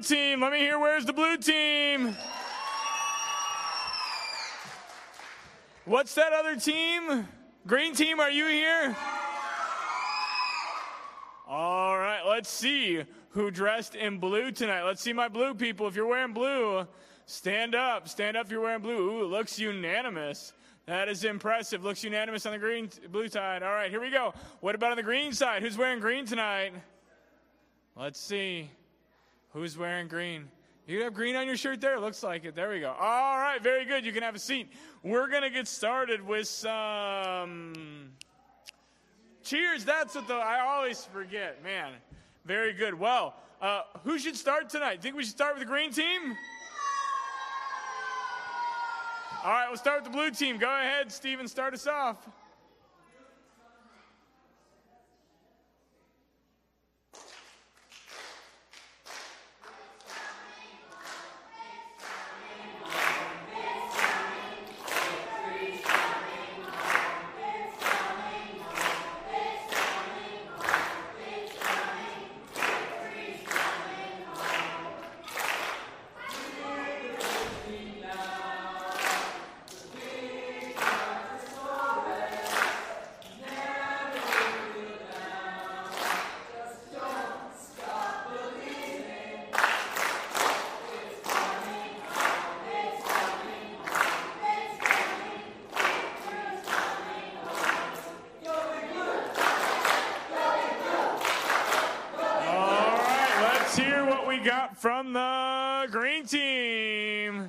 team? Let me hear, where's the blue team? What's that other team? Green team, are you here? All right, let's see who dressed in blue tonight. Let's see my blue people. If you're wearing blue, stand up. Stand up if you're wearing blue. Ooh, it looks unanimous. That is impressive. Looks unanimous on the blue side. All right, here we go. What about on the green side? Who's wearing green tonight? Let's see. Who's wearing green? You have green on your shirt there? Looks like it. There we go. All right, very good. You can have a seat. We're going to get started with some cheers. That's what I always forget. Man, very good. Well, who should start tonight? Think we should start with the green team? All right, we'll start with the blue team. Go ahead, Steven, start us off. Got from the green team.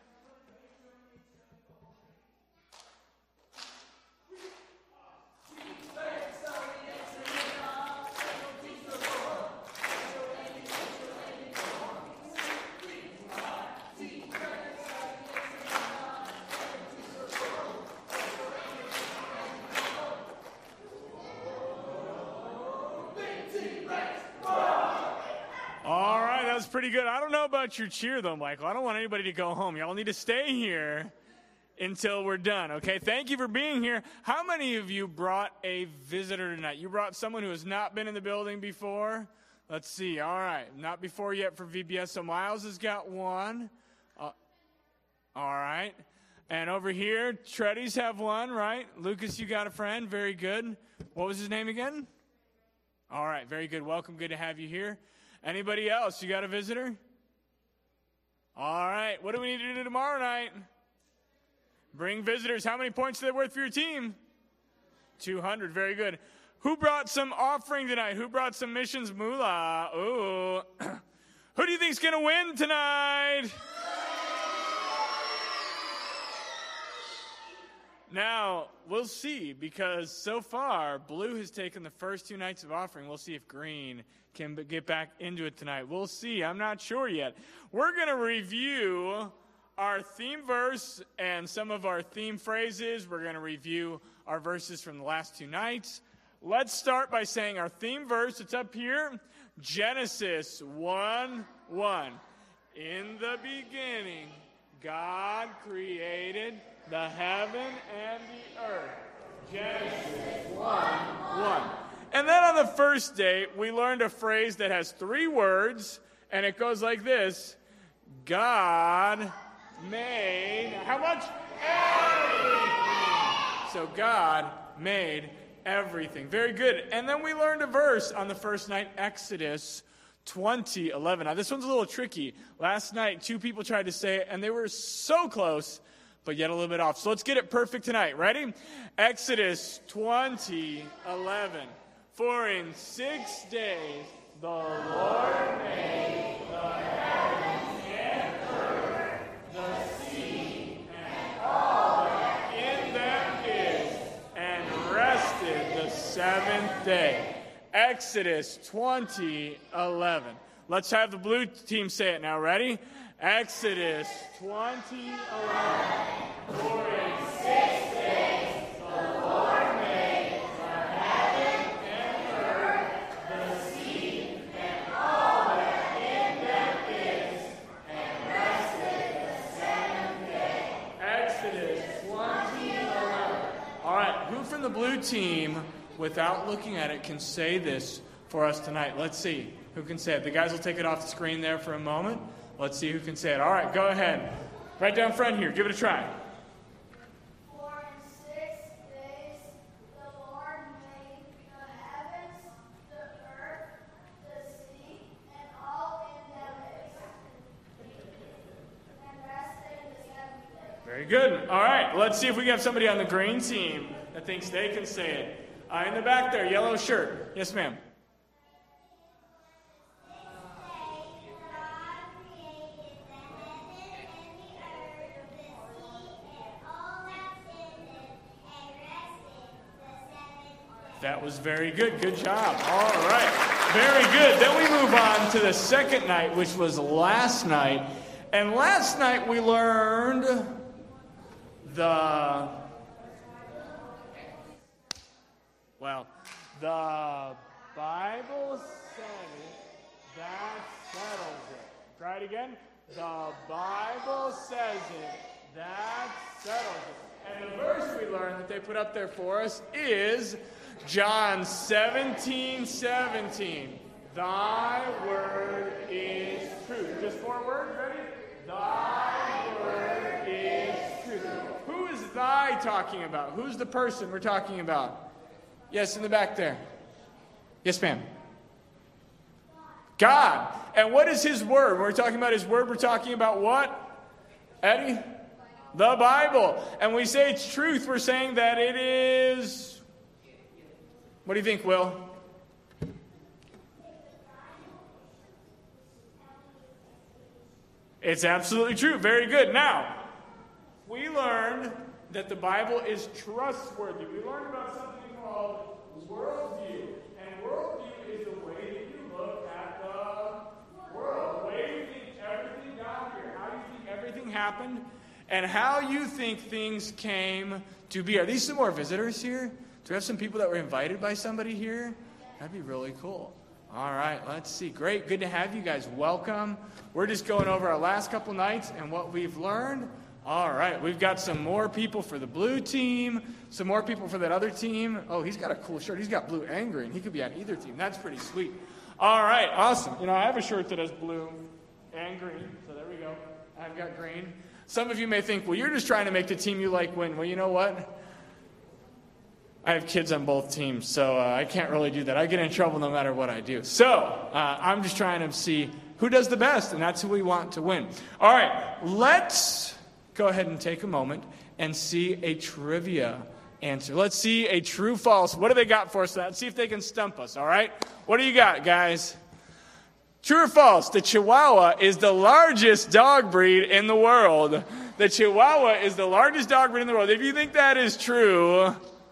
Pretty good. I don't know about your cheer, though, Michael. I don't want anybody to go home. Y'all need to stay here until we're done, okay? Thank you for being here. How many of you brought a visitor tonight? You brought someone who has not been in the building before? Let's see. All right. Not before yet for VBS. So Miles has got one. All right. And over here, Treddies have one, right? Lucas, you got a friend. Very good. What was his name again? All right. Very good. Welcome. Good to have you here. Anybody else? You got a visitor? All right. What do we need to do tomorrow night? Bring visitors. How many points are they worth for your team? 200. Very good. Who brought some offering tonight? Who brought some missions moolah? Ooh. Who do you think's going to win tonight? Now, we'll see, because so far, blue has taken the first 2 nights of offering. We'll see if green can get back into it tonight. We'll see. I'm not sure yet. We're going to review our theme verse and some of our theme phrases. We're going to review our verses from the last 2 nights. Let's start by saying our theme verse. It's up here. Genesis 1:1. In the beginning, God created the heaven and the earth. Genesis 1:1. And then on the first day, we learned a phrase that has 3 words, and it goes like this. God made, how much? Everything. So God made everything. Very good. And then we learned a verse on the first night, Exodus 20:11. Now, this one's a little tricky. Last night, 2 people tried to say it, and they were so close, but yet a little bit off. So let's get it perfect tonight. Ready? Exodus 20:11. For in 6 days the Lord made the heavens and earth, the sea, and all that in them is, and rested the 7th day. Exodus 20:11. Let's have the blue team say it now. Ready? Exodus 20:11. For in 6 days the Lord made the heaven and earth, the sea, and all that in them is, and rested the 7th day. Exodus 20:11. All right, who from the blue team, without looking at it, can say this for us tonight? Let's see. Who can say it? The guys will take it off the screen there for a moment. Let's see who can say it. All right, go ahead. Right down front here. Give it a try. 4 and 6 days the Lord made the heavens, the earth, the sea, and all in them and rested the seventh day. Very good. All right, let's see if we can have somebody on the green team that thinks they can say it. In the back there, yellow shirt. Yes, ma'am. That was very good. Good job. All right. Very good. Then we move on to the second night, which was last night. And last night we learned the Bible said that settles it. Try it again. The Bible says it. That settles it. And the verse we learned that they put up there for us is John 17:17. Thy word is truth. Just 4 words, ready? Thy word is truth. Who is thy talking about? Who's the person we're talking about? Yes, in the back there. Yes, ma'am. God. And what is his word? When we're talking about his word, we're talking about what? Eddie? The Bible. And we say it's truth, we're saying that it is... What do you think, Will? It's absolutely true. Very good. Now, we learned that the Bible is trustworthy. We learned about something called worldview. And worldview is the way that you look at the world. The way you think everything got here. How you think everything happened. And how you think things came to be. Are these some more visitors here? Do we have some people that were invited by somebody here? That'd be really cool. All right, let's see. Great. Good to have you guys. Welcome. We're just going over our last couple nights and what we've learned. All right, we've got some more people for the blue team, some more people for that other team. Oh, he's got a cool shirt. He's got blue and green. He could be on either team. That's pretty sweet. All right, awesome. You know, I have a shirt that has blue and green, so there we go. I've got green. Some of you may think, well, you're just trying to make the team you like win. Well, you know what? I have kids on both teams, so I can't really do that. I get in trouble no matter what I do. So I'm just trying to see who does the best, and that's who we want to win. All right, let's go ahead and take a moment and see a trivia answer. Let's see a true false. What do they got for us? Let's see if they can stump us, all right? What do you got, guys? True or false? The Chihuahua is the largest dog breed in the world. The Chihuahua is the largest dog breed in the world. If you think that is true,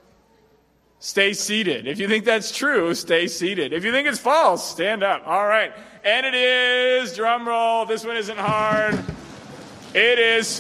stay seated. If you think that's true, stay seated. If you think it's false, stand up. All right. And it is, drum roll, this one isn't hard. It is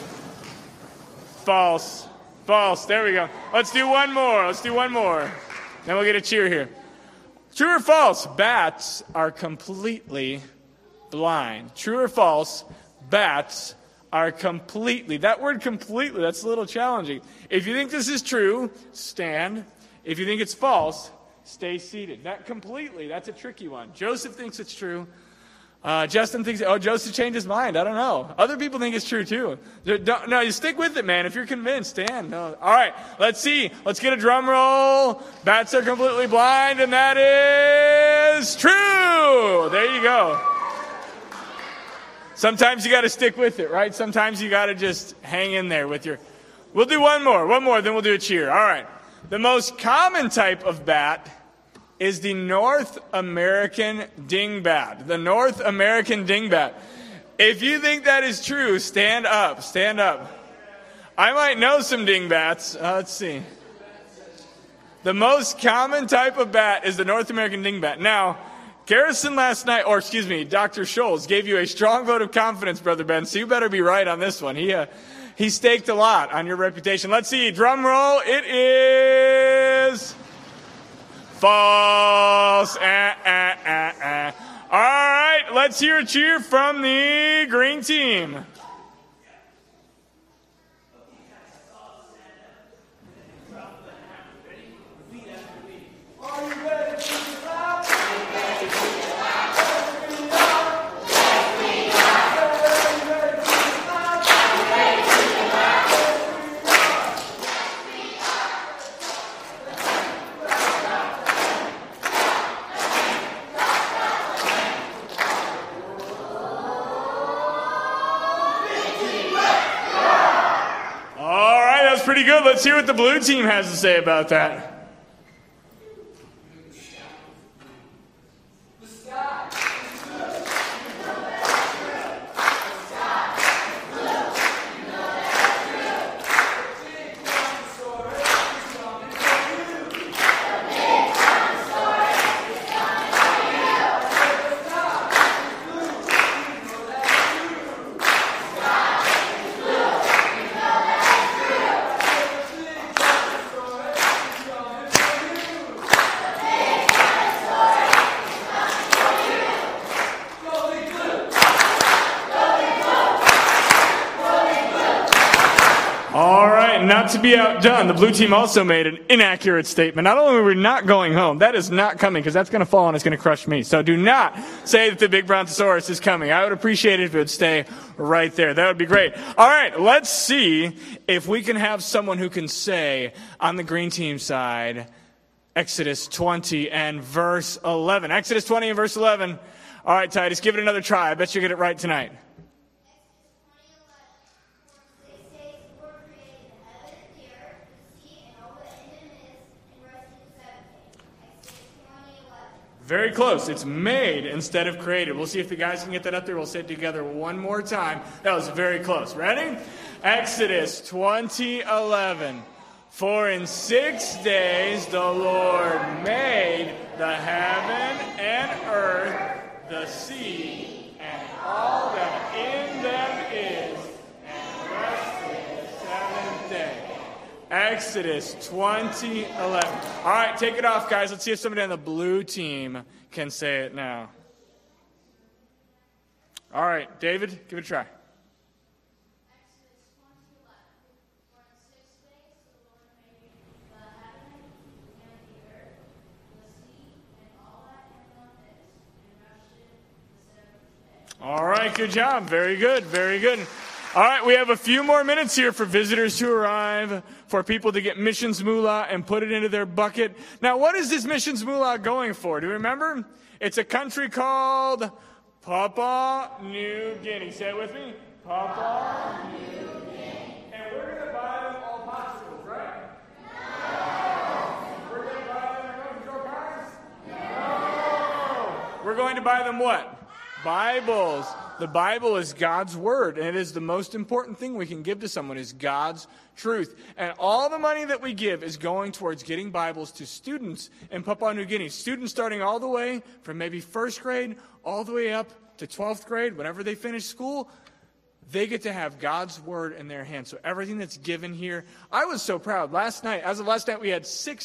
false. False. There we go. Let's do one more. Then we'll get a cheer here. True or false? Bats are completely blind. True or false? Bats are completely. That word completely, that's a little challenging. If you think this is true, stand. If you think it's false, stay seated. That completely, that's a tricky one. Joseph thinks it's true. Justin thinks, Joseph changed his mind. I don't know. Other people think it's true too. No, you stick with it, man. If you're convinced, stand. No. All right, let's see. Let's get a drum roll. Bats are completely blind, and that is true. There you go. Sometimes you got to stick with it, right? Sometimes you got to just hang in there with your... We'll do one more, then we'll do a cheer. All right. The most common type of bat is the North American dingbat. The North American dingbat. If you think that is true, stand up. Stand up. I might know some dingbats. Let's see. The most common type of bat is the North American dingbat. Now, Garrison last night, Dr. Scholes gave you a strong vote of confidence, Brother Ben, so you better be right on this one. He staked a lot on your reputation. Let's see. Drum roll. It is... false. All right, let's hear a cheer from the green team. Are you ready to clap? pretty good. Let's hear what the blue team has to say about that. Not to be outdone, the blue team also made an inaccurate statement. Not only were we not going home, that is not coming because that's going to fall and it's going to crush me. So do not say that the big brontosaurus is coming. I would appreciate it if it would stay right there. That would be great. All right, let's see if we can have someone who can say on the green team side, Exodus 20 and verse 11. Exodus 20 and verse 11. All right, Titus, give it another try. I bet you'll get it right tonight. Very close. It's made instead of created. We'll see if the guys can get that up there. We'll say it together one more time. That was very close. Ready? Exodus 20:11. For in 6 days the Lord made the heaven and earth, the sea, and all that in them is, and rested the seventh day. Exodus 20:11. All right, take it off, guys. Let's see if somebody on the blue team can say it now. All right, David, give it a try. Exodus 20:11. For in 6 days the Lord made the heaven and the earth, the sea, and all that in them is, and rested the seventh day. All right, good job. Very good, very good. All right, we have a few more minutes here for visitors to arrive, for people to get missions moolah and put it into their bucket. Now, what is this missions moolah going for? Do you remember? It's a country called Papua New Guinea. Say it with me. Papua New Guinea. And we're going to buy them all popsicles, right? No. We're going to buy them remote control cars? No. We're going to buy them what? Bibles. The Bible is God's word, and it is the most important thing we can give to someone is God's truth. And all the money that we give is going towards getting Bibles to students in Papua New Guinea. Students starting all the way from maybe first grade all the way up to 12th grade, whenever they finish school, they get to have God's word in their hands. So everything that's given here, I was so proud. As of last night, we had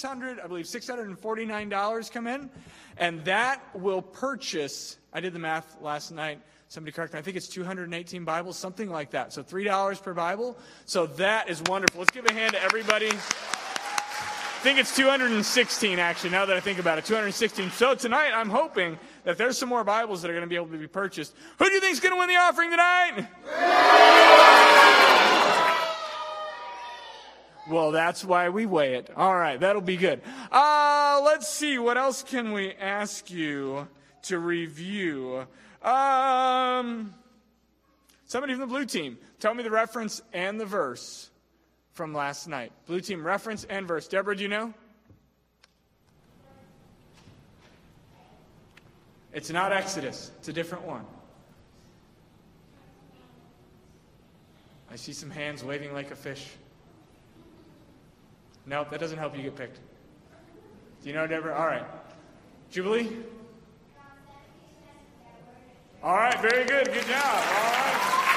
$649 come in, and that will purchase, I did the math last night, somebody correct me, I think it's 218 Bibles, something like that. So $3 per Bible. So that is wonderful. Let's give a hand to everybody. I think it's 216, actually, now that I think about it, 216. So tonight, I'm hoping that there's some more Bibles that are going to be able to be purchased. Who do you think is going to win the offering tonight? Well, that's why we weigh it. All right, that'll be good. Let's see, what else can we ask you to review? Somebody from the blue team, tell me the reference and the verse from last night. Blue team, reference and verse. Deborah, do you know? It's not Exodus. It's a different one. I see some hands waving like a fish. Nope, that doesn't help you get picked. Do you know, Deborah? All right. Jubilee? All right, very good. Good job. All right.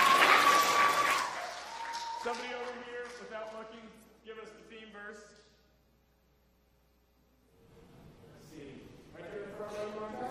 Somebody over here, without looking, give us the theme verse. Let's see. Right there in the front row, you want that?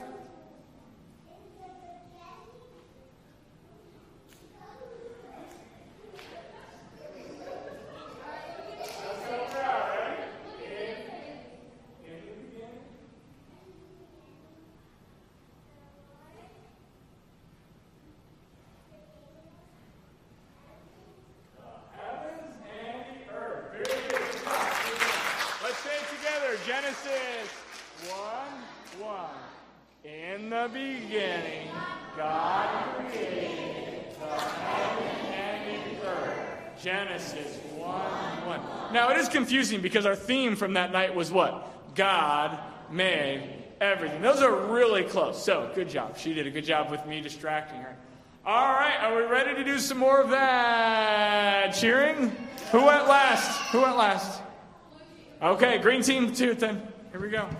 Genesis 1:1. In the beginning, God created the heaven and the earth. Genesis 1:1. one. Now, it is confusing because our theme from that night was what? God made everything. Those are really close. So, good job. She did a good job with me distracting her. All right, are we ready to do some more of that cheering? Who went last? Okay, green team too then. Here we go.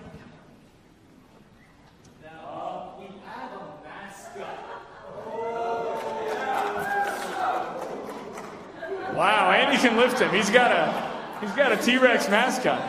Now, we have a mascot. Wow, Andy can lift him. He's got a T-Rex mascot.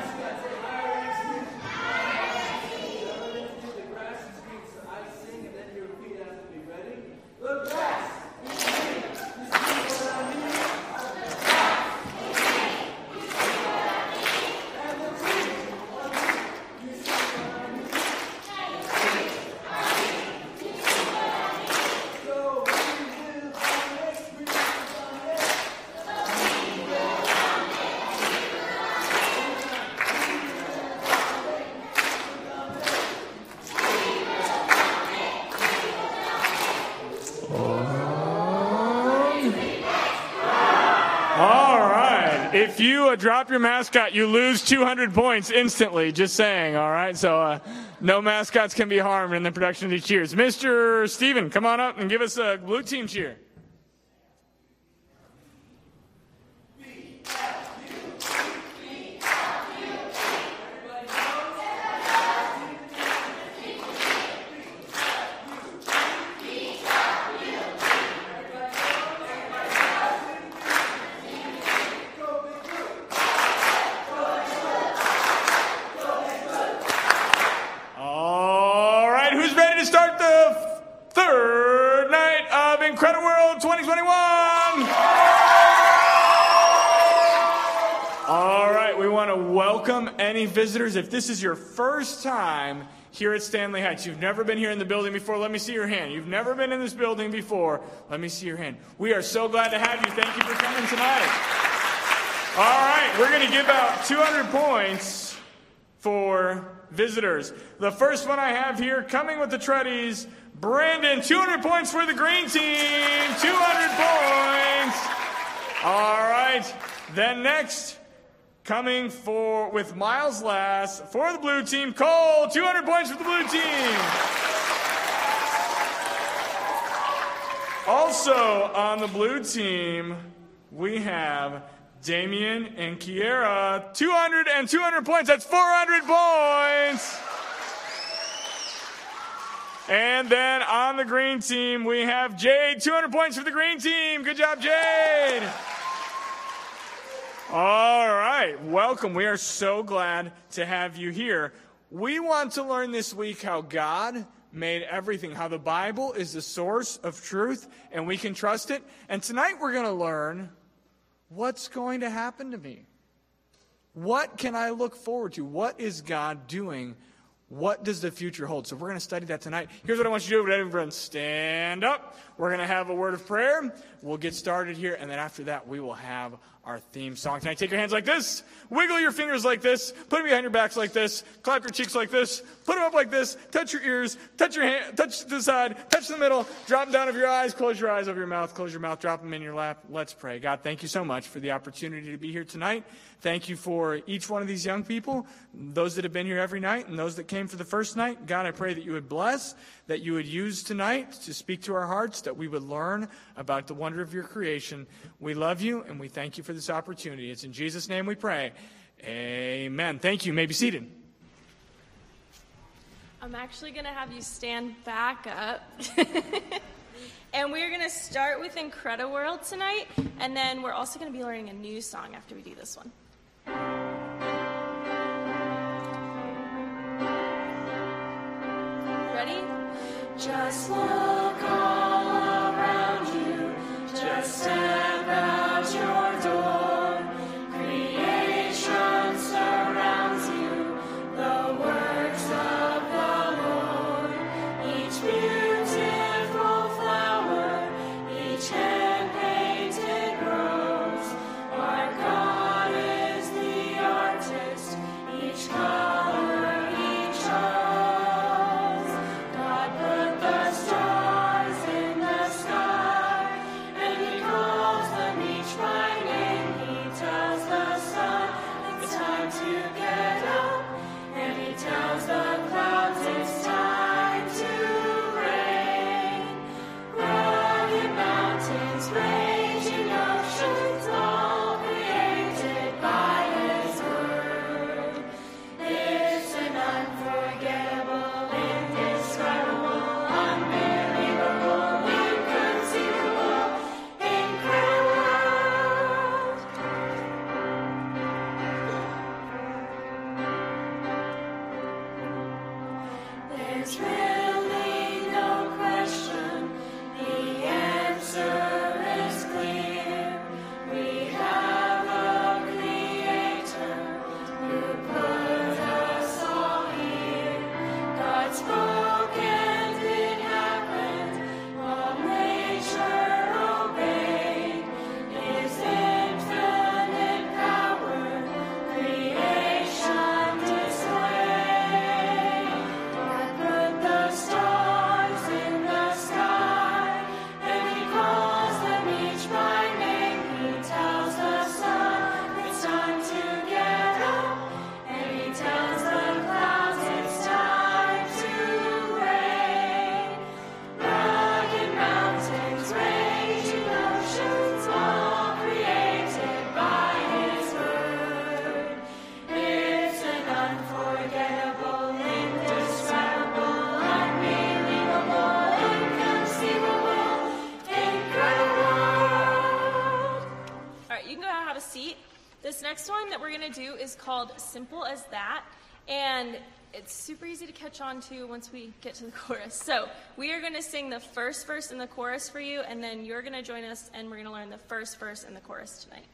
If you drop your mascot, you lose 200 points instantly, just saying, all right? So no mascots can be harmed in the production of these cheers. Mr. Steven, come on up and give us a blue team cheer. Incrediworld 2021! All right, we want to welcome any visitors. If this is your first time here at Stanley Heights, you've never been here in the building before, let me see your hand. You've never been in this building before, let me see your hand. We are so glad to have you. Thank you for coming tonight. All right, we're going to give out 200 points for visitors. The first one I have here, coming with the Treadies, Brandon, 200 points for the green team. 200 points. All right. Then next, coming with Miles last for the blue team, Cole, 200 points for the blue team. Also on the blue team, we have Damien and Kiera, 200 and 200 points. That's 400 points. And then on the green team, we have Jade, 200 points for the green team. Good job, Jade. All right, welcome. We are so glad to have you here. We want to learn this week how God made everything, how the Bible is the source of truth, and we can trust it. And tonight we're going to learn what's going to happen to me. What can I look forward to? What is God doing? What does the future hold? So we're going to study that tonight. Here's what I want you to do. Everyone stand up. We're going to have a word of prayer. We'll get started here. And then after that, we will have our theme song tonight. Take your hands like this. Wiggle your fingers like this. Put them behind your backs like this. Clap your cheeks like this. Put them up like this. Touch your ears. Touch your hand. Touch the side. Touch the middle. Drop them down over your eyes. Close your eyes over your mouth. Close your mouth. Drop them in your lap. Let's pray. God, thank you so much for the opportunity to be here tonight. Thank you for each one of these young people, those that have been here every night and those that came for the first night. God, I pray that you would bless, that you would use tonight to speak to our hearts, that we would learn about the wonder of your creation. We love you and we thank you for this opportunity. It's in Jesus' name we pray. Amen. Thank you. You may be seated. I'm actually going to have you stand back up. And we're going to start with Incrediworld tonight, and then we're also going to be learning a new song after we do this one. Ready? Just look all around you, just step out your door. Creation surrounds you, the works of the Lord. Each beautiful flower, each hand-painted rose. Our God is the artist, each color he chose. God put the stars time to get up, and he tells the clouds it's time to rain. Rugged mountains, raging oceans, all created by his word. It's an unforgettable, indescribable, unbelievable, inconceivable, incredible. There's really no question, the answer is clear. We have a creator who put us all here. God spoke and it happened, all nature obeyed. His infinite power, creation displayed. God put the stars in the sky, and he calls them each by name. He tells the sun it's time to get up, and he tells the clouds it's time to rain. Rugged mountains, raging oceans, all created by his word. It's an unforgettable, indescribable, unbelievable, inconceivable, incredible. All right, you can go have a seat. This next one that we're going to do is called Simple as That, and it's super easy to catch on to once we get to the chorus. So we are going to sing the first verse in the chorus for you, and then you're going to join us, and we're going to learn the first verse in the chorus tonight.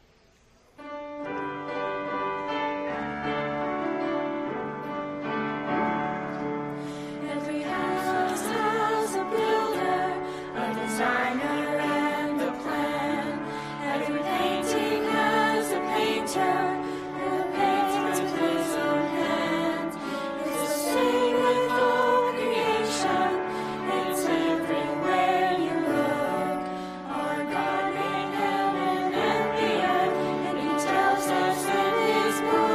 Every house has a builder, a designer, and a plan. Every painting has a painter who paints with his own hand. It's the same with all creation. It's everywhere you look. Our God made heaven and the earth, and he tells us in his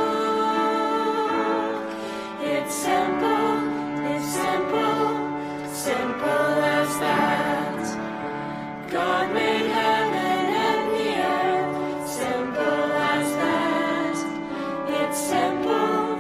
book. It's simple, simple as that. God made heaven and the earth, simple as that. It's simple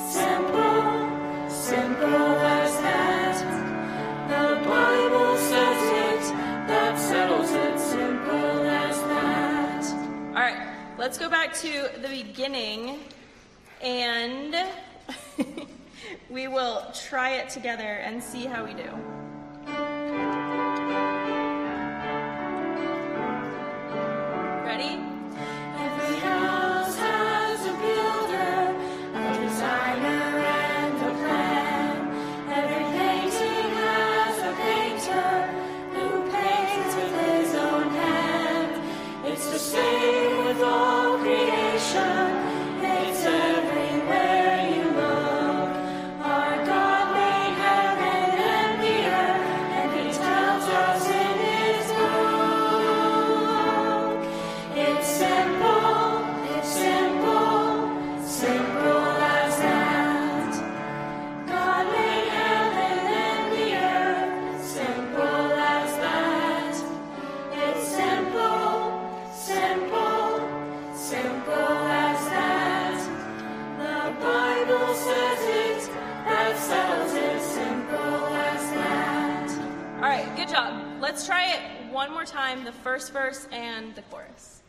as that. The Bible says it, that settles it, simple as that. All right, let's go back to the beginning, and we will try it together and see how we do. Ready? Every house has a builder, a designer, and a plan. Every painting has a painter who paints with his own hand. It's the same with all creation. It's everywhere you look. Our God made heaven and the earth, and he tells us in his book. It's simple as that. God made heaven and the earth, simple as that. It's simple as that. The Bible says it, that settles it, simple as that. All right, good job. Let's try it one more time, the first verse and the chorus.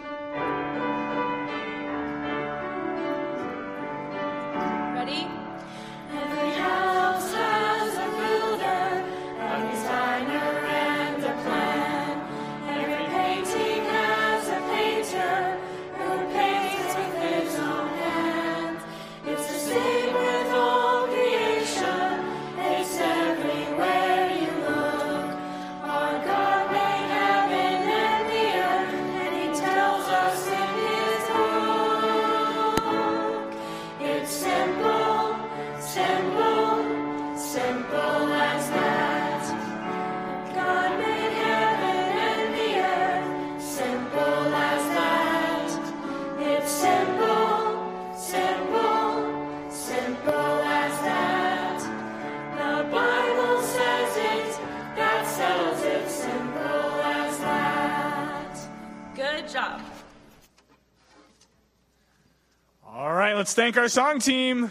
Ready? Every house has a builder, a designer, and a plan. Every painting has a painter who paints with his own hand. It's the same with all creation. It's everywhere you look. Our God made heaven and the earth, and he tells us in Good job. All right, let's thank our song team.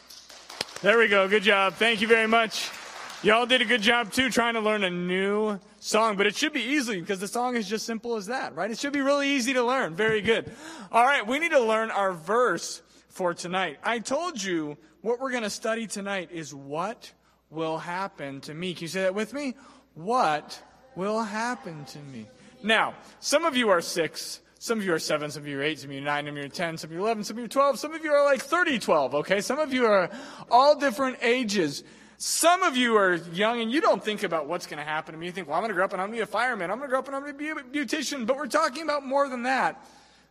There we go. Good job. Thank you very much. Y'all did a good job, too, trying to learn a new song. But it should be easy because the song is just simple as that, right? It should be really easy to learn. Very good. All right, we need to learn our verse for tonight. I told you what we're going to study tonight is what will happen to me. Can you say that with me? What will happen to me? Now, some of you are 6. Some of you are 7, some of you are 8, some of you are 9, some of you are 10, some of you are 11, some of you are 12, some of you are like 30-12, okay? Some of you are all different ages. Some of you are young and you don't think about what's going to happen to me. You think, well, I'm going to grow up and I'm going to be a fireman. I'm going to grow up and I'm going to be a beautician. But we're talking about more than that.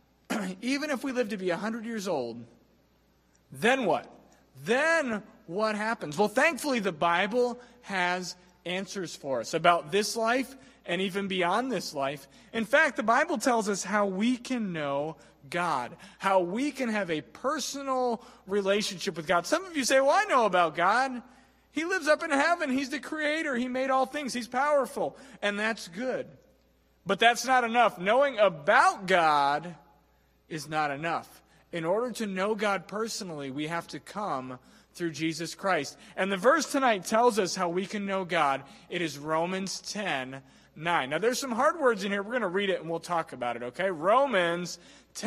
Even if we live to be 100 years old, then what? Then what happens? Well, thankfully, the Bible has answers for us about this life and even beyond this life. In fact, the Bible tells us how we can know God, how we can have a personal relationship with God. Some of you say, well, I know about God. He lives up in heaven. He's the creator. He made all things. He's powerful. And that's good. But that's not enough. Knowing about God is not enough. In order to know God personally, we have to come through Jesus Christ. And the verse tonight tells us how we can know God. It is Romans 10:9. Now, there's some hard words in here. We're going to read it and we'll talk about it, okay? Romans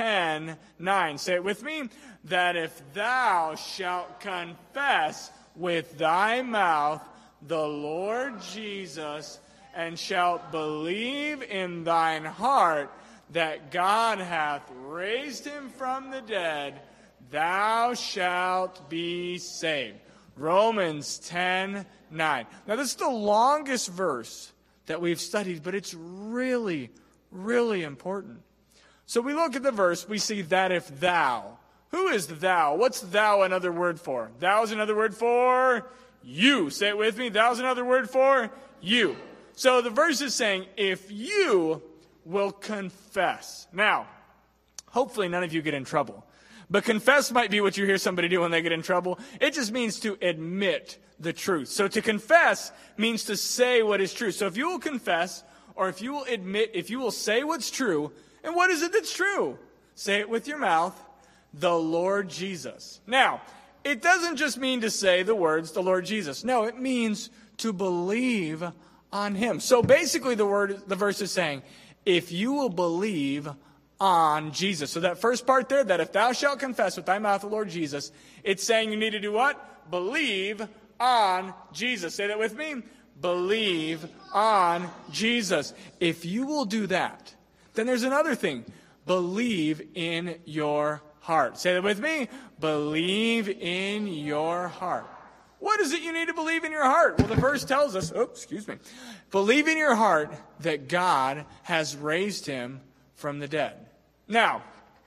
10:9. Say it with me. That if thou shalt confess with thy mouth the Lord Jesus, and shalt believe in thine heart that God hath raised him from the dead, thou shalt be saved. Romans 10:9. Now, this is the longest verse that we've studied, but it's really, really important. So we look at the verse, we see that if thou. Who is thou? What's thou another word for? Thou is another word for you. Say it with me. Thou is another word for you. So the verse is saying, if you will confess. Now, hopefully none of you get in trouble. But confess might be what you hear somebody do when they get in trouble. It just means to admit the truth. So to confess means to say what is true. So if you will confess, or if you will admit, if you will say what's true, and what is it that's true? Say it with your mouth. The Lord Jesus. Now, it doesn't just mean to say the words, the Lord Jesus. No, it means to believe on him. So basically the verse is saying, if you will believe on Jesus. So that first part there, that if thou shalt confess with thy mouth the Lord Jesus, it's saying you need to do what? Believe on Jesus. Say that with me. Believe on Jesus. If you will do that, then there's another thing. Believe in your heart. Say that with me. Believe in your heart. What is it you need to believe in your heart? Well, the verse tells us, believe in your heart that God has raised him from the dead. Now,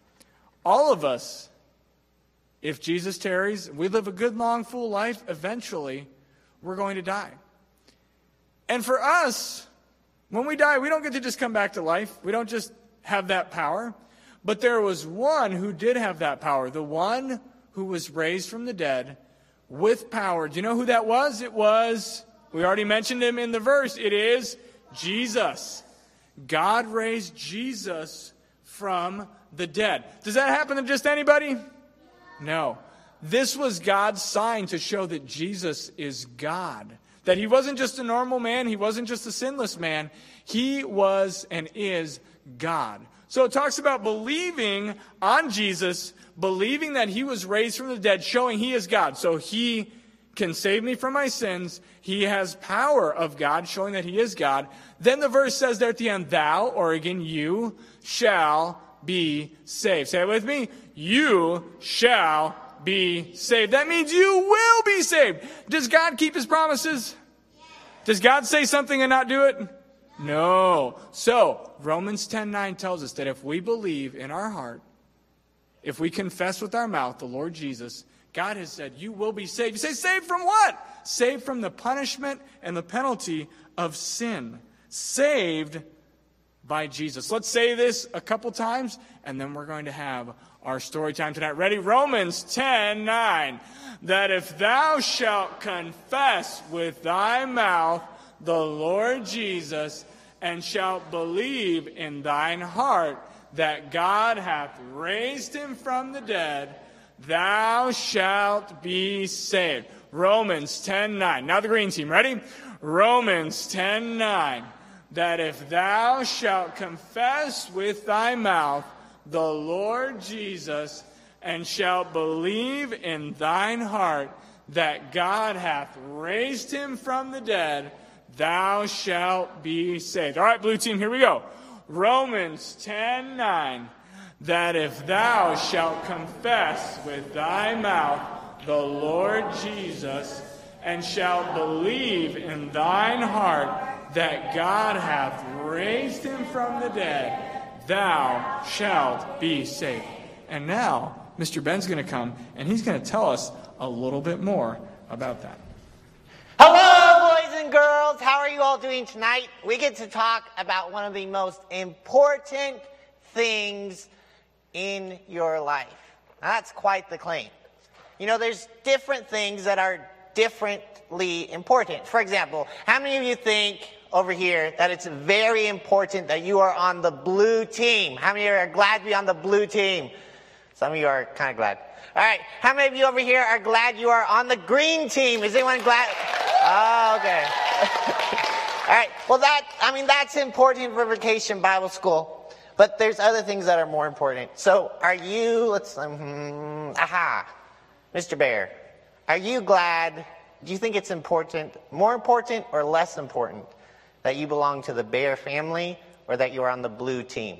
all of us, if Jesus tarries, we live a good, long, full life, eventually we're going to die. And for us, when we die, we don't get to just come back to life. We don't just have that power. But there was one who did have that power, the one who was raised from the dead with power. Do you know who that was? It was, we already mentioned him in the verse, it is Jesus. God raised Jesus from the dead. Does that happen to just anybody? No. This was God's sign to show that Jesus is God. That he wasn't just a normal man, he wasn't just a sinless man. He was and is God. So it talks about believing on Jesus, believing that he was raised from the dead, showing he is God. So he can save me from my sins. He has power of God, showing that he is God. Then the verse says there at the end, thou, or again, you, shall be saved. Say it with me. You shall be saved. That means you will be saved. Does God keep his promises? Does God say something and not do it? No. So, Romans 10:9 tells us that if we believe in our heart, if we confess with our mouth the Lord Jesus, God has said, you will be saved. You say, saved from what? Saved from the punishment and the penalty of sin. Saved by Jesus. Let's say this a couple times, and then we're going to have our story time tonight. Ready? Romans 10:9. That if thou shalt confess with thy mouth the Lord Jesus, and shalt believe in thine heart that God hath raised him from the dead, thou shalt be saved. Romans 10:9. Now the green team, ready? Romans 10:9. That if thou shalt confess with thy mouth the Lord Jesus, and shalt believe in thine heart that God hath raised him from the dead, thou shalt be saved. All right, blue team, here we go. Romans 10:9. That if thou shalt confess with thy mouth the Lord Jesus, and shalt believe in thine heart that God hath raised him from the dead, thou shalt be saved. And now, Mr. Ben's going to come, and he's going to tell us a little bit more about that. Hello, boys and girls. How are you all doing tonight? We get to talk about one of the most important things in your life. Now, that's quite the claim. You know, there's different things that are differently important. For example, how many of you think over here that it's very important that you are on the blue team? How many are glad to be on the blue team? Some of you are kind of glad. All right. How many of you over here are glad you are on the green team? Is anyone glad? Oh, okay. All right. Well, that's important for Vacation Bible School. But there's other things that are more important. So are you, Mr. Bear, are you glad, do you think it's important, more important or less important that you belong to the Bear family or that you are on the blue team?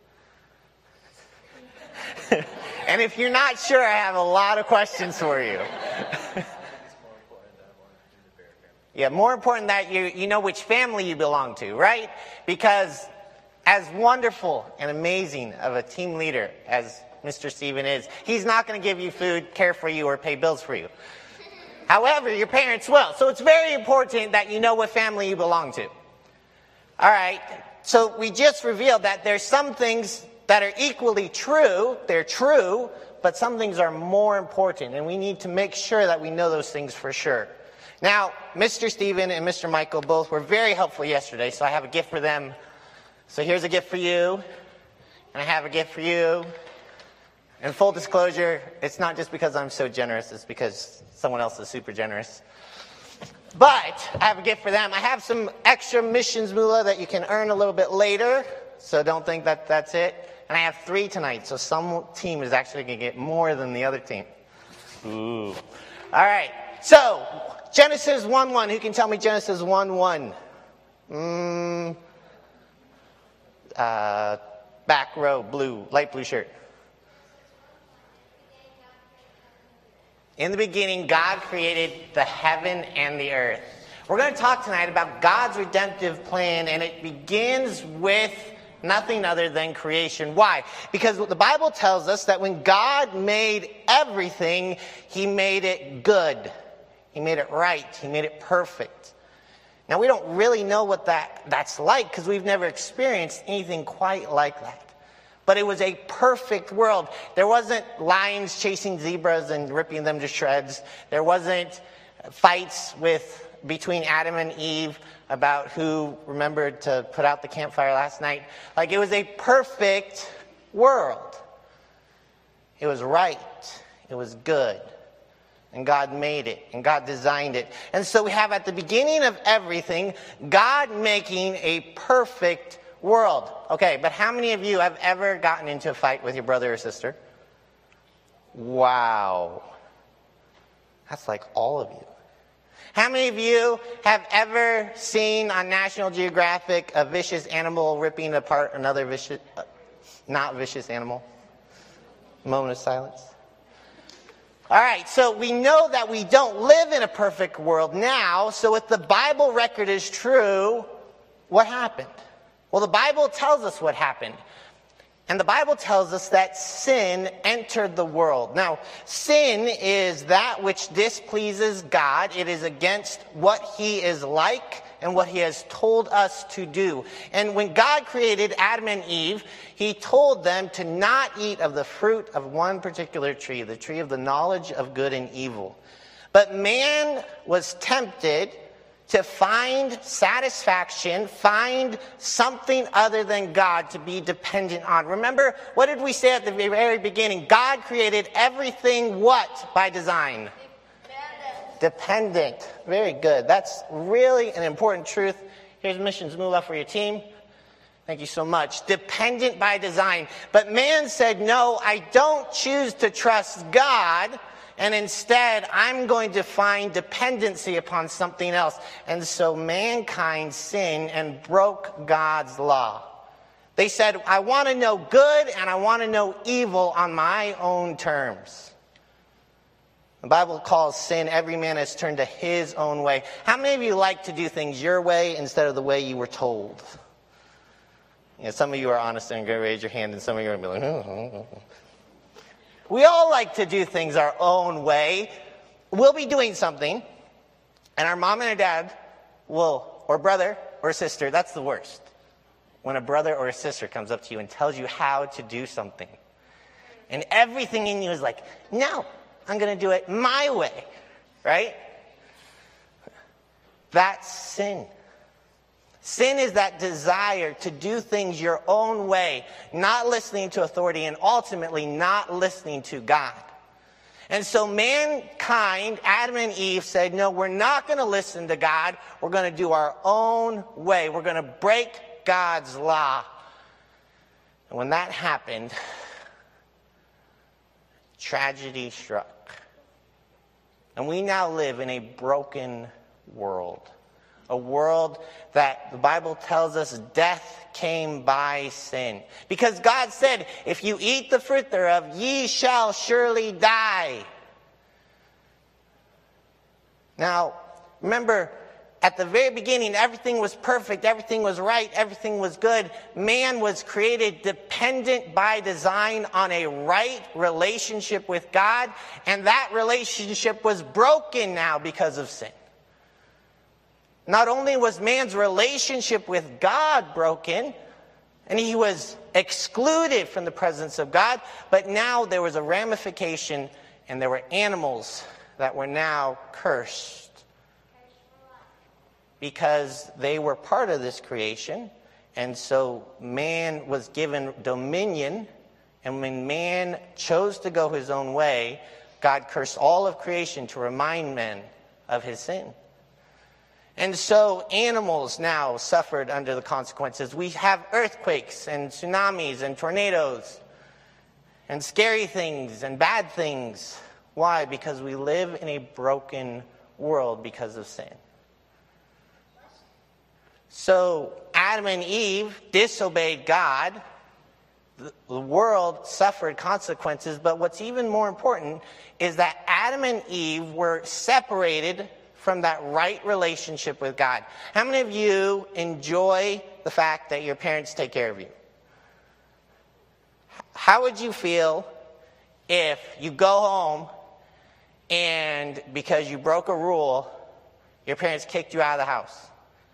And if you're not sure, I have a lot of questions for you. Yeah, more important that you know which family you belong to, right? Because as wonderful and amazing of a team leader as Mr. Stephen is, he's not going to give you food, care for you, or pay bills for you. However, your parents will. So it's very important that you know what family you belong to. All right. So we just revealed that there's some things that are equally true. They're true, but some things are more important, and we need to make sure that we know those things for sure. Now, Mr. Stephen and Mr. Michael both were very helpful yesterday, so I have a gift for them. So here's a gift for you, and I have a gift for you. And full disclosure, it's not just because I'm so generous, it's because someone else is super generous. But I have a gift for them. I have some extra missions moolah that you can earn a little bit later, so don't think that that's it. And I have 3 tonight, so some team is actually going to get more than the other team. Ooh. All right, so Genesis 1:1. Who can tell me Genesis 1:1? Back row, blue, light blue shirt. In the beginning, God created the heaven and the earth. We're going to talk tonight about God's redemptive plan, and it begins with nothing other than creation. Why? Because the Bible tells us that when God made everything, he made it good. He made it right. He made it perfect. Now, we don't really know what that's like because we've never experienced anything quite like that. But it was a perfect world. There wasn't lions chasing zebras and ripping them to shreds. There wasn't fights between Adam and Eve about who remembered to put out the campfire last night. Like, it was a perfect world. It was right. It was good. And God made it. And God designed it. And so we have at the beginning of everything, God making a perfect world. Okay, but how many of you have ever gotten into a fight with your brother or sister? Wow. That's like all of you. How many of you have ever seen on National Geographic a vicious animal ripping apart another vicious, not vicious animal? Moment of silence. All right, so we know that we don't live in a perfect world now, so if the Bible record is true, what happened? Well, the Bible tells us what happened. And the Bible tells us that sin entered the world. Now, sin is that which displeases God. It is against what he is like and what he has told us to do. And when God created Adam and Eve, he told them to not eat of the fruit of one particular tree, the tree of the knowledge of good and evil. But man was tempted to find satisfaction, find something other than God to be dependent on. Remember, what did we say at the very beginning? God created everything what by design? Dependent. Very good. That's really an important truth. Here's missions. Move up for your team. Thank you so much. Dependent by design. But man said, no, I don't choose to trust God. And instead, I'm going to find dependency upon something else. And so mankind sinned and broke God's law. They said, I want to know good and I want to know evil on my own terms. The Bible calls sin, every man has turned to his own way. How many of you like to do things your way instead of the way you were told? Some of you are honest and going to raise your hand, and some of you are going to be like, We all like to do things our own way. We'll be doing something, and our mom and our dad will, or brother or sister, that's the worst. When a brother or a sister comes up to you and tells you how to do something. And everything in you is like, no, I'm going to do it my way, right? That's sin. Sin is that desire to do things your own way, not listening to authority, and ultimately not listening to God. And so mankind, Adam and Eve, said, no, we're not going to listen to God. We're going to do our own way. We're going to break God's law. And when that happened, tragedy struck. And we now live in a broken world. A world that the Bible tells us death came by sin. Because God said, if you eat the fruit thereof, ye shall surely die. Now, remember, at the very beginning, everything was perfect, everything was right, everything was good. Man was created dependent by design on a right relationship with God, and that relationship was broken now because of sin. Not only was man's relationship with God broken, and he was excluded from the presence of God, but now there was a ramification, and there were animals that were now cursed. Because they were part of this creation, and so man was given dominion, and when man chose to go his own way, God cursed all of creation to remind men of his sin. And so animals now suffered under the consequences. We have earthquakes and tsunamis and tornadoes and scary things and bad things. Why? Because we live in a broken world because of sin. So Adam and Eve disobeyed God. The world suffered consequences. But what's even more important is that Adam and Eve were separated from that right relationship with God. How many of you enjoy the fact that your parents take care of you? How would you feel if you go home and because you broke a rule, your parents kicked you out of the house?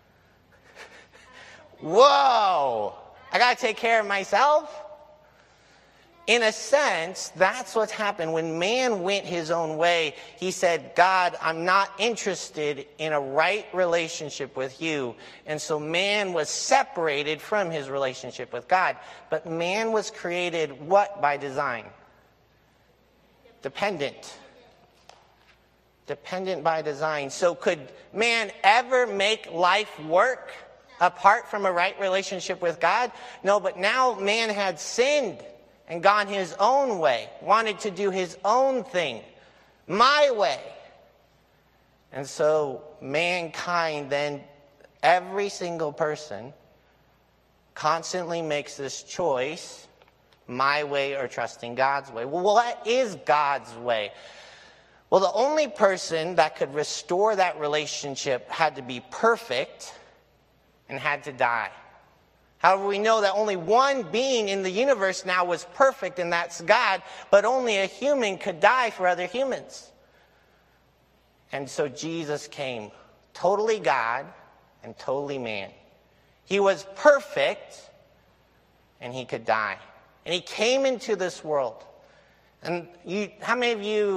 Whoa! I got to take care of myself? In a sense, that's what's happened. When man went his own way, he said, God, I'm not interested in a right relationship with you. And so man was separated from his relationship with God. But man was created what by design? Dependent. Dependent by design. So could man ever make life work apart from a right relationship with God? No, but now man had sinned and gone his own way, wanted to do his own thing, my way. And so mankind then, every single person, constantly makes this choice, my way or trusting God's way. Well, what is God's way? Well, the only person that could restore that relationship had to be perfect and had to die. However, we know that only one being in the universe now was perfect, and that's God, but only a human could die for other humans. And so Jesus came, totally God and totally man. He was perfect, and he could die. And he came into this world. And how many of you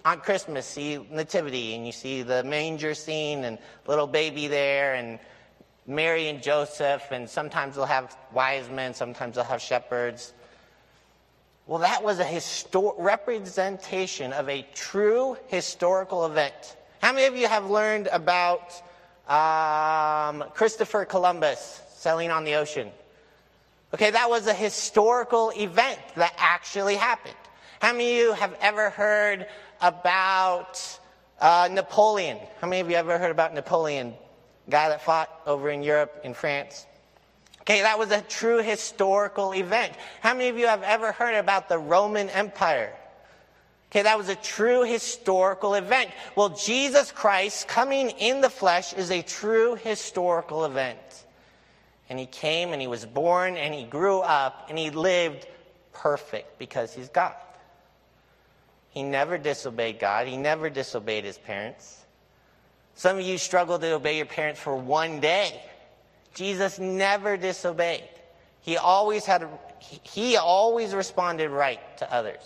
on Christmas see nativity, and you see the manger scene and little baby there, and Mary and Joseph, and sometimes they'll have wise men, sometimes they'll have shepherds. Well, that was a representation of a true historical event. How many of you have learned about Christopher Columbus sailing on the ocean? Okay, that was a historical event that actually happened. How many of you have ever heard about Napoleon? How many of you ever heard about Napoleon, guy that fought over in Europe, in France? Okay, that was a true historical event. How many of you have ever heard about the Roman Empire? Okay, that was a true historical event. Well, Jesus Christ coming in the flesh is a true historical event. And he came and he was born and he grew up and he lived perfect because he's God. He never disobeyed God. He never disobeyed his parents. Some of you struggle to obey your parents for one day. Jesus never disobeyed. He always responded right to others.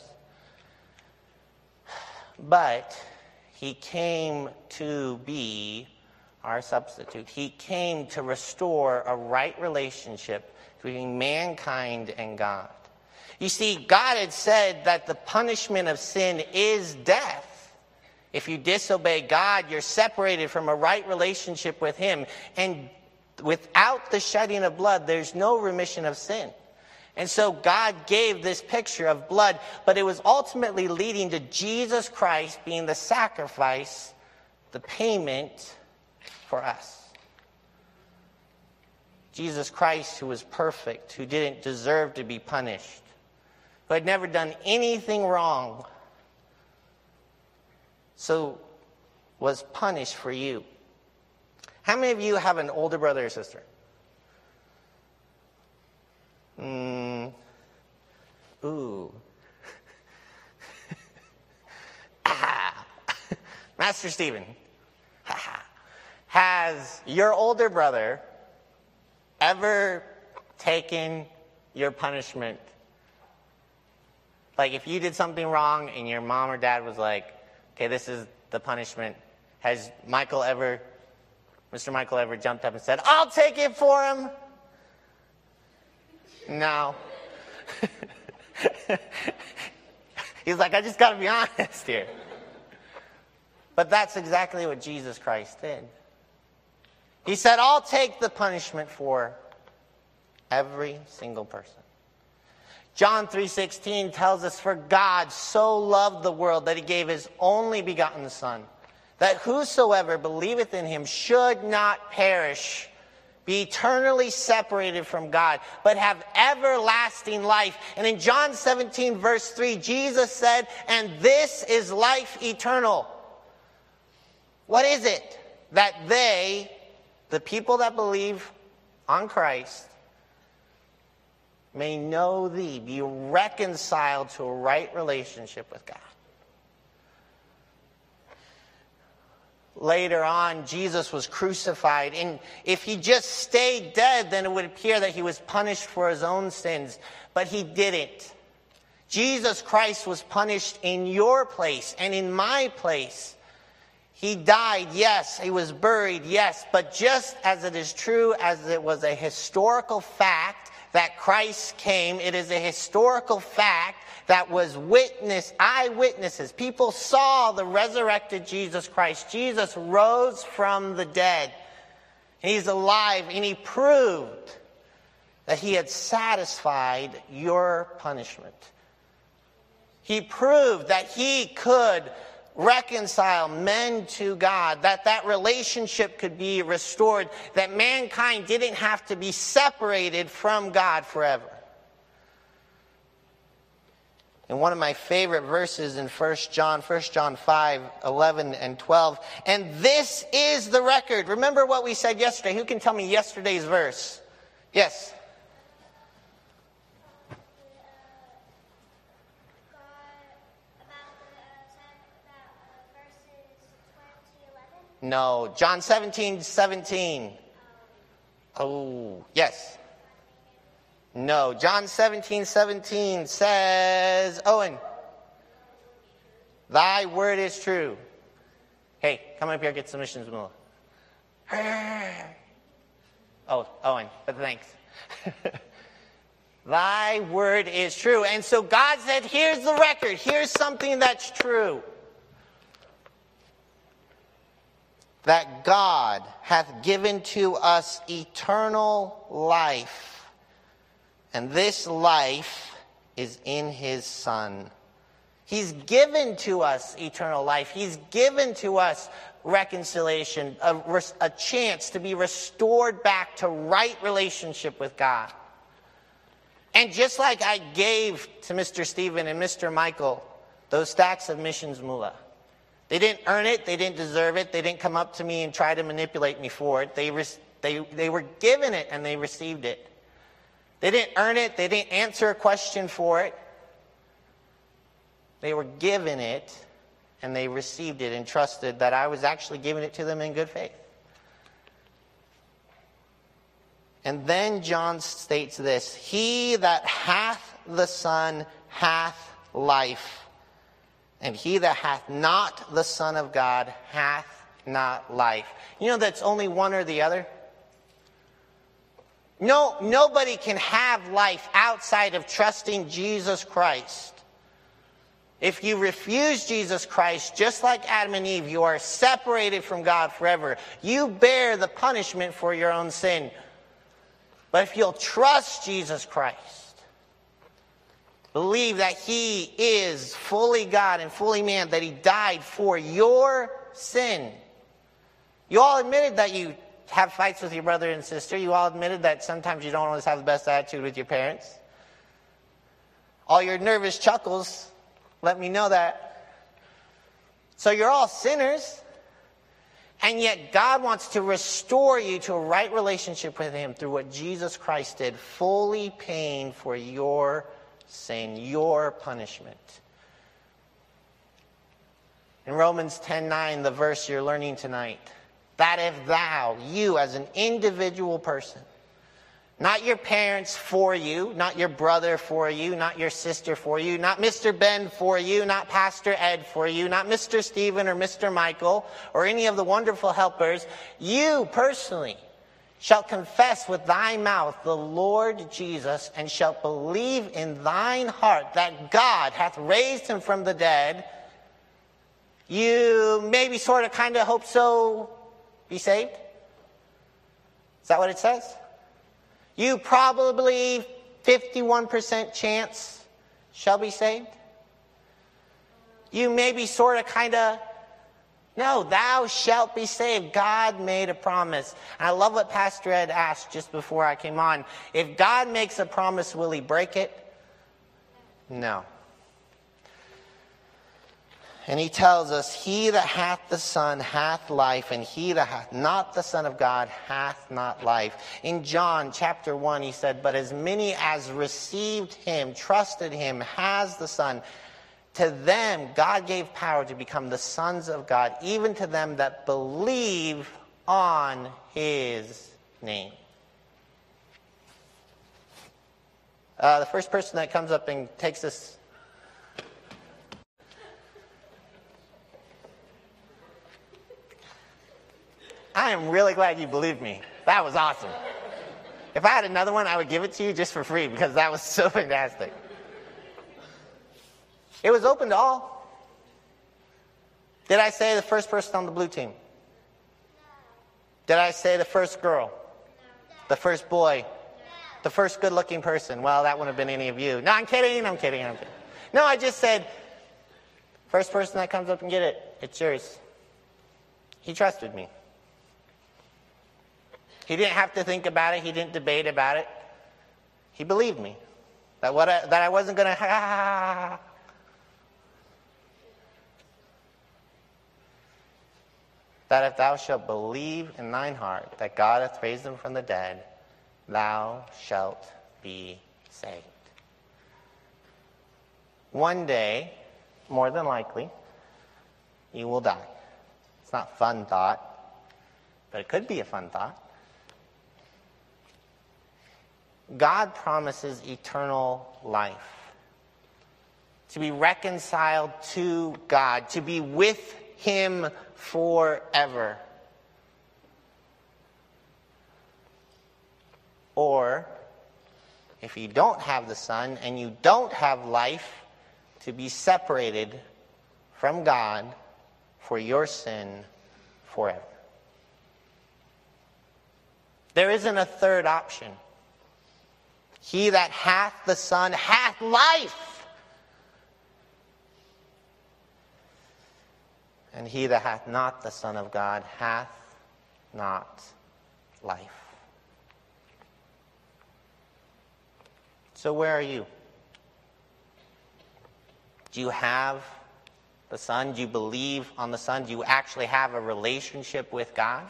But he came to be our substitute. He came to restore a right relationship between mankind and God. You see, God had said that the punishment of sin is death. If you disobey God, you're separated from a right relationship with him. And without the shedding of blood, there's no remission of sin. And so God gave this picture of blood, but it was ultimately leading to Jesus Christ being the sacrifice, the payment for us. Jesus Christ, who was perfect, who didn't deserve to be punished, who had never done anything wrong, so was punished for you. How many of you have an older brother or sister? Ooh. Master Stephen. Has your older brother ever taken your punishment? Like if you did something wrong and your mom or dad was like, okay, this is the punishment. Has Mr. Michael ever jumped up and said, I'll take it for him? No. He's like, I just got to be honest here. But that's exactly what Jesus Christ did. He said, I'll take the punishment for every single person. John 3:16 tells us, for God so loved the world that he gave his only begotten Son, that whosoever believeth in him should not perish, be eternally separated from God, but have everlasting life. And in John 17, verse 3, Jesus said, and this is life eternal. What is it? That they, the people that believe on Christ, may know thee, be reconciled to a right relationship with God. Later on, Jesus was crucified, and if he just stayed dead, then it would appear that he was punished for his own sins, but he didn't. Jesus Christ was punished in your place and in my place. He died, yes. He was buried, yes. But just as it is true as it was a historical fact that Christ came, it is a historical fact that was eyewitnesses. People saw the resurrected Jesus Christ. Jesus rose from the dead. And he's alive, and he proved that he had satisfied your punishment. He proved that he could reconcile men to God, that relationship could be restored, that mankind didn't have to be separated from God forever. And one of my favorite verses in 1 John 5, 11 and 12. And this is the record. Remember what we said yesterday. Who can tell me yesterday's verse? Yes. No, John 17:17. Oh, yes. No, John 17:17 says, Owen, Thy word is true. Hey, come up here, get some missions, Mula. Oh, Owen, but thanks. Thy word is true. And so God said, here's the record. Here's something that's true. That God hath given to us eternal life. And this life is in his Son. He's given to us eternal life. He's given to us reconciliation, a chance to be restored back to right relationship with God. And just like I gave to Mr. Stephen and Mr. Michael those stacks of missions moolah, they didn't earn it, they didn't deserve it, they didn't come up to me and try to manipulate me for it. They were given it and they received it. They didn't earn it, they didn't answer a question for it. They were given it and they received it and trusted that I was actually giving it to them in good faith. And then John states this, he that hath the Son hath life, and he that hath not the Son of God hath not life. You know that's only one or the other? No, nobody can have life outside of trusting Jesus Christ. If you refuse Jesus Christ, just like Adam and Eve, you are separated from God forever. You bear the punishment for your own sin. But if you'll trust Jesus Christ, believe that he is fully God and fully man, that he died for your sin. You all admitted that you have fights with your brother and sister. You all admitted that sometimes you don't always have the best attitude with your parents. All your nervous chuckles let me know that. So you're all sinners. And yet God wants to restore you to a right relationship with him through what Jesus Christ did, fully paying for your sin, your punishment. In Romans 10:9, the verse you're learning tonight, that if thou, you as an individual person, not your parents for you, not your brother for you, not your sister for you, not Mr. Ben for you, not Pastor Ed for you, not Mr. Stephen or Mr. Michael or any of the wonderful helpers, you personally shalt confess with thy mouth the Lord Jesus and shalt believe in thine heart that God hath raised him from the dead, you maybe sort of kind of hope so be saved? Is that what it says? You probably 51% chance shall be saved. You maybe sort of kind of, no, thou shalt be saved. God made a promise. And I love what Pastor Ed asked just before I came on. If God makes a promise, will he break it? No. And he tells us, he that hath the Son hath life, and he that hath not the Son of God hath not life. In John chapter 1, he said, but as many as received him, trusted him, has the Son, to them God gave power to become the sons of God, even to them that believe on his name. The first person that comes up and takes this. I am really glad you believed me. That was awesome. If I had another one, I would give it to you just for free because that was so fantastic. It was open to all. Did I say the first person on the blue team? Did I say the first girl? The first boy? The first good-looking person? Well, that wouldn't have been any of you. No, I'm kidding. No, I just said, first person that comes up and get it, it's yours. He trusted me. He didn't have to think about it. He didn't debate about it. He believed me. That I wasn't going to... That if thou shalt believe in thine heart that God hath raised him from the dead, thou shalt be saved. One day, more than likely, you will die. It's not a fun thought, but it could be a fun thought. God promises eternal life to be reconciled to God, to be with him forever. Or, if you don't have the Son and you don't have life, to be separated from God for your sin forever. There isn't a third option. He that hath the Son hath life. And he that hath not the Son of God hath not life. So where are you? Do you have the Son? Do you believe on the Son? Do you actually have a relationship with God?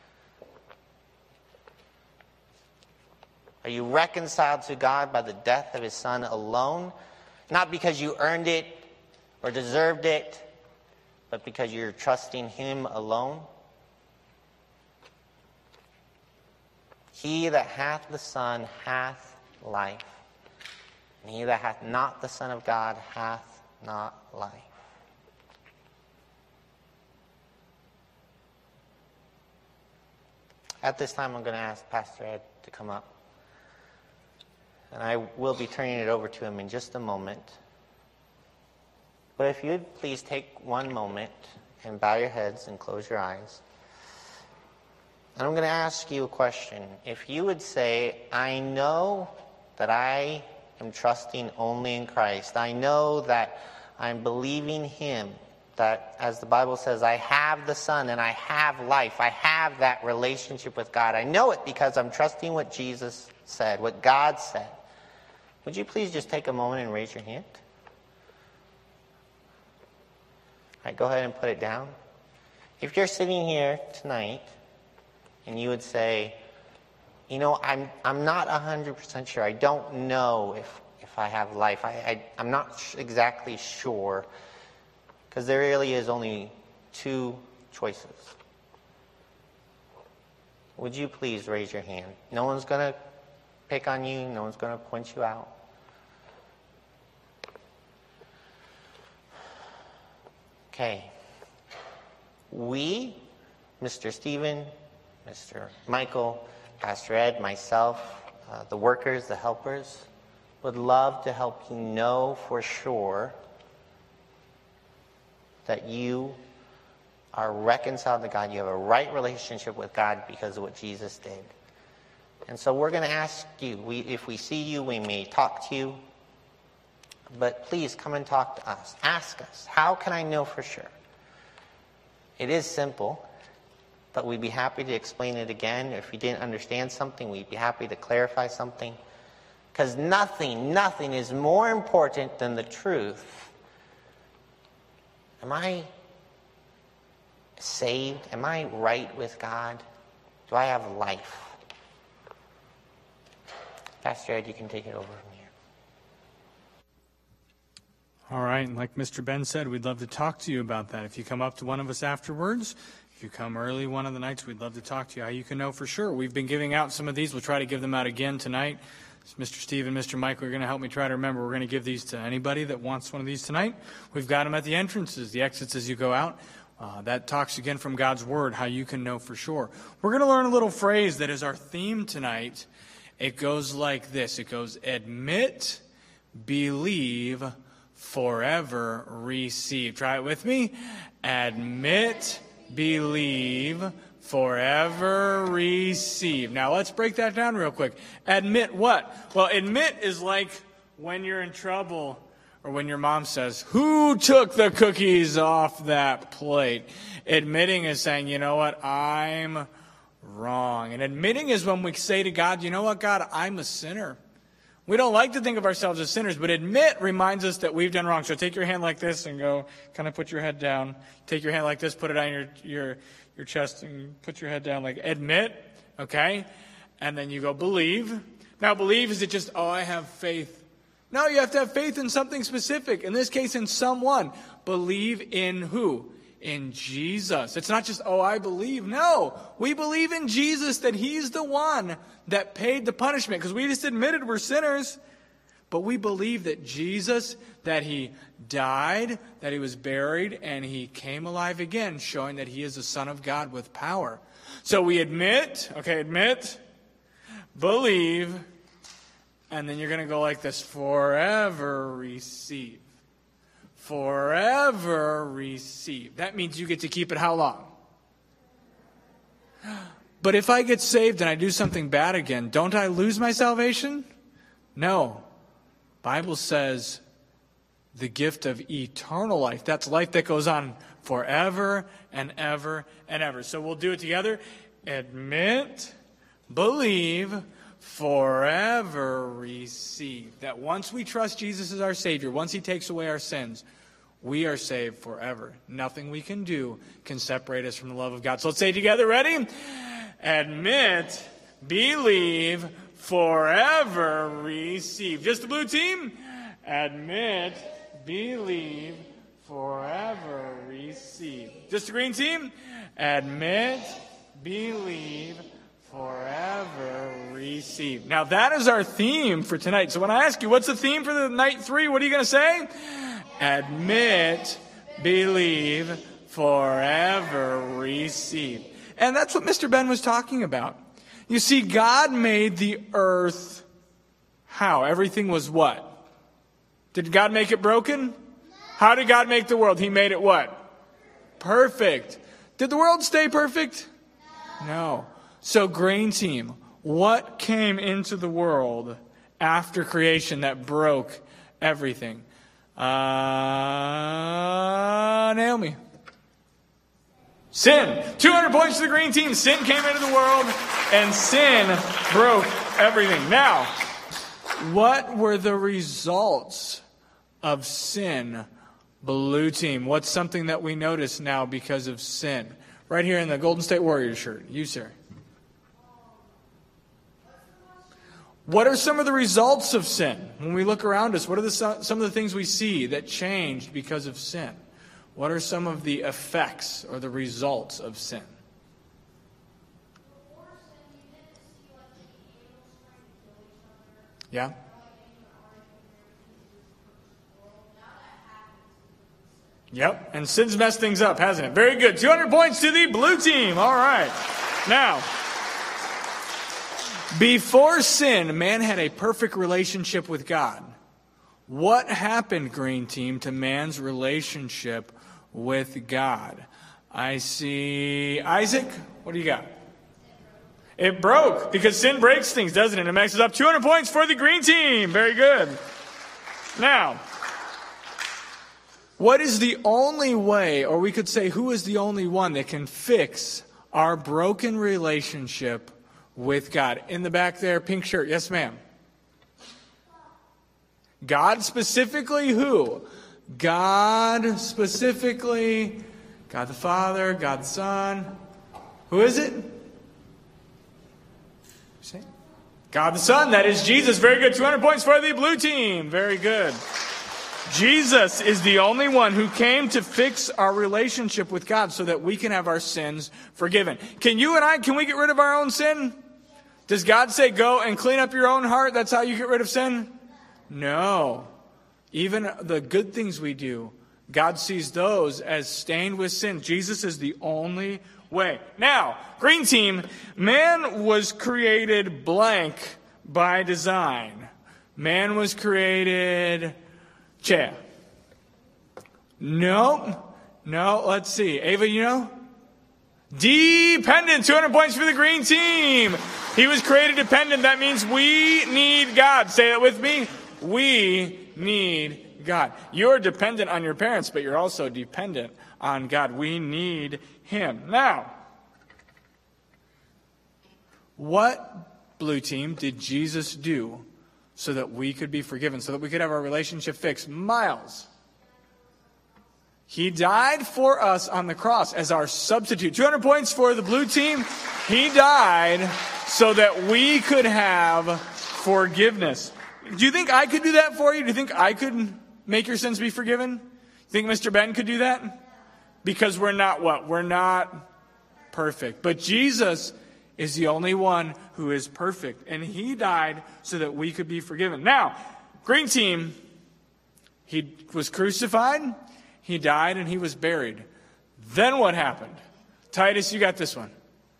Are you reconciled to God by the death of his Son alone? Not because you earned it or deserved it, but because you're trusting him alone? He that hath the Son hath life, and he that hath not the Son of God hath not life. At this time, I'm going to ask Pastor Ed to come up. And I will be turning it over to him in just a moment. But if you'd please take one moment and bow your heads and close your eyes. And I'm going to ask you a question. If you would say, I know that I am trusting only in Christ. I know that I'm believing him. That, as the Bible says, I have the Son and I have life. I have that relationship with God. I know it because I'm trusting what Jesus said, what God said. Would you please just take a moment and raise your hand? All right, go ahead and put it down. If you're sitting here tonight and you would say, you know, I'm not 100% sure. I don't know if I have life. I'm not exactly sure. Because there really is only two choices. Would you please raise your hand? No one's going to pick on you. No one's going to point you out. Okay. We, Mr. Stephen, Mr. Michael, Pastor Ed, myself, the workers, the helpers, would love to help you know for sure that you are reconciled to God. You have a right relationship with God because of what Jesus did. And so we're going to ask you, if we see you, we may talk to you. But please come and talk to us. Ask us, how can I know for sure? It is simple, but we'd be happy to explain it again. If you didn't understand something, we'd be happy to clarify something. Because nothing is more important than the truth. Am I saved? Am I right with God? Do I have life? Pastor Ed, you can take it over from here. All right, and like Mr. Ben said, we'd love to talk to you about that. If you come up to one of us afterwards, if you come early one of the nights, we'd love to talk to you how you can know for sure. We've been giving out some of these. We'll try to give them out again tonight. Mr. Steve and Mr. Michael are going to help me try to remember. We're going to give these to anybody that wants one of these tonight. We've got them at the entrances, the exits as you go out. That talks again from God's Word, how you can know for sure. We're going to learn a little phrase that is our theme tonight. It goes like this. It goes, admit, believe, forever receive. Try it with me. Admit, believe, forever receive. Now let's break that down real quick. Admit what? Well, admit is like when you're in trouble or when your mom says, who took the cookies off that plate? Admitting is saying, you know what, I'm wrong. And admitting is when we say to God, you know what, God, I'm a sinner. We don't like to think of ourselves as sinners, but admit reminds us that we've done wrong. So take your hand like this and go, kind of put your head down. Take your hand like this, put it on your chest and put your head down, like admit, okay? And then you go believe. Now believe, is it just, oh, I have faith? No, you have to have faith in something specific. In this case, in someone. Believe in who? In Jesus. It's not just, oh, I believe. No, we believe in Jesus, that he's the one that paid the punishment. Because we just admitted we're sinners. But we believe that Jesus, that he died, that he was buried, and he came alive again, showing that he is the Son of God with power. So we admit, believe, and then you're going to go like this: forever receive. Forever receive. That means you get to keep it how long? But if I get saved and I do something bad again, don't I lose my salvation? No. Bible says the gift of eternal life. That's life that goes on forever and ever and ever. So we'll do it together. Admit, believe, forever receive. That once we trust Jesus as our Savior, once he takes away our sins, we are saved forever. Nothing we can do can separate us from the love of God. So let's say it together. Ready? Admit, believe, forever receive. Just the blue team? Admit, believe, forever receive. Just the green team? Admit, believe, forever receive. Now that is our theme for tonight. So when I ask you, what's the theme for the night 3? What are you going to say? Admit, believe, forever receive. And that's what Mr. Ben was talking about. You see, God made the earth how? Everything was what? Did God make it broken? How did God make the world? He made it what? Perfect. Did the world stay perfect? No. So, green team, what came into the world after creation that broke everything? Naomi. Sin. 200 points to the green team. Sin came into the world, and sin broke everything. Now, what were the results of sin, blue team? What's something that we notice now because of sin? Right here in the Golden State Warriors shirt. You, sir. What are some of the results of sin? When we look around us, what are some of the things we see that changed because of sin? What are some of the effects or the results of sin? Yeah? Yep, and sin's messed things up, hasn't it? Very good. 200 points to the blue team. All right. Now, before sin, man had a perfect relationship with God. What happened, green team, to man's relationship with God? I see Isaac. What do you got? It broke because sin breaks things, doesn't it? It messes up. 200 points for the green team. Very good. Now, what is the only way, or we could say who is the only one that can fix our broken relationship with God? In the back there, pink shirt. Yes, ma'am. God specifically who? God specifically, God the Father, God the Son. Who is it? God the Son, that is Jesus. Very good. 200 points for the blue team. Very good. Jesus is the only one who came to fix our relationship with God so that we can have our sins forgiven. Can you and I, can we get rid of our own sin? Does God say go and clean up your own heart? That's how you get rid of sin? No. Even the good things we do, God sees those as stained with sin. Jesus is the only way. Now, green team, man was created blank by design. Man was created... Chair. No, let's see. Ava, you know? Dependent. 200 points for the green team. He was created dependent. That means we need God. Say that with me. We need God. You're dependent on your parents, but you're also dependent on God. We need Him. Now, what, blue team, did Jesus do so that we could be forgiven, so that we could have our relationship fixed? Miles. He died for us on the cross as our substitute. 200 points for the blue team. He died so that we could have forgiveness. Do you think I could do that for you? Do you think I could make your sins be forgiven? You think Mr. Ben could do that? Because we're not what? We're not perfect. But Jesus is the only one who is perfect. And He died so that we could be forgiven. Now, green team, he was crucified, he died, and he was buried. Then what happened? Titus, you got this one.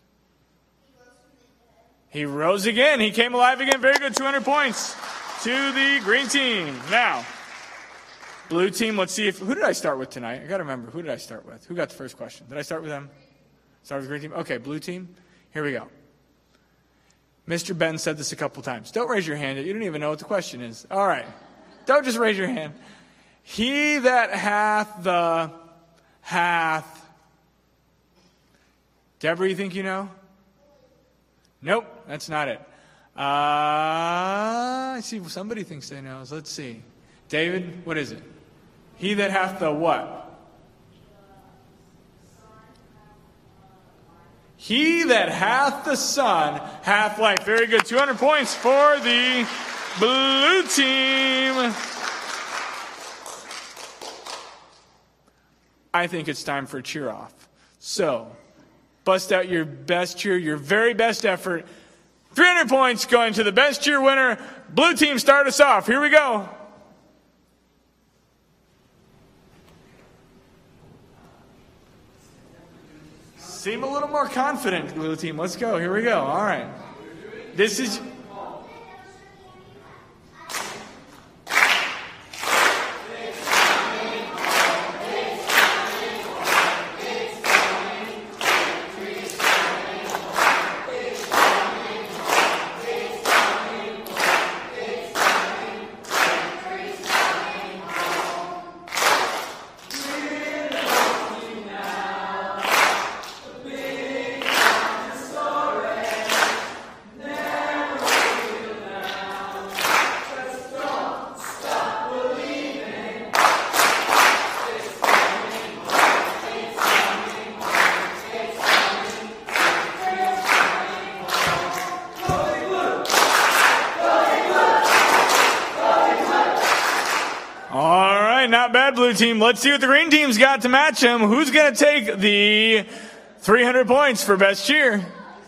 He rose again. He came alive again. Very good. 200 points to the green team. Now, blue team, let's see who did I start with tonight? I got to remember. Who did I start with? Who got the first question? Did I start with them? Start with the green team? Okay, blue team. Here we go. Mr. Ben said this a couple times. Don't raise your hand. You don't even know what the question is. All right. Don't just raise your hand. He that hath. Deborah, you think you know? Nope, that's not it. I see somebody thinks they know. Let's see. David, what is it? He that hath the what? He that hath the Son hath life. Very good. 200 points for the blue team. I think it's time for a cheer off. So, bust out your best cheer, your very best effort. 300 points going to the best cheer winner. Blue team, start us off. Here we go. Seem a little more confident, blue team. Let's go. Here we go. All right. This is... Not bad, blue team. Let's see what the green team's got to match him. Who's going to take the 300 points for best cheer?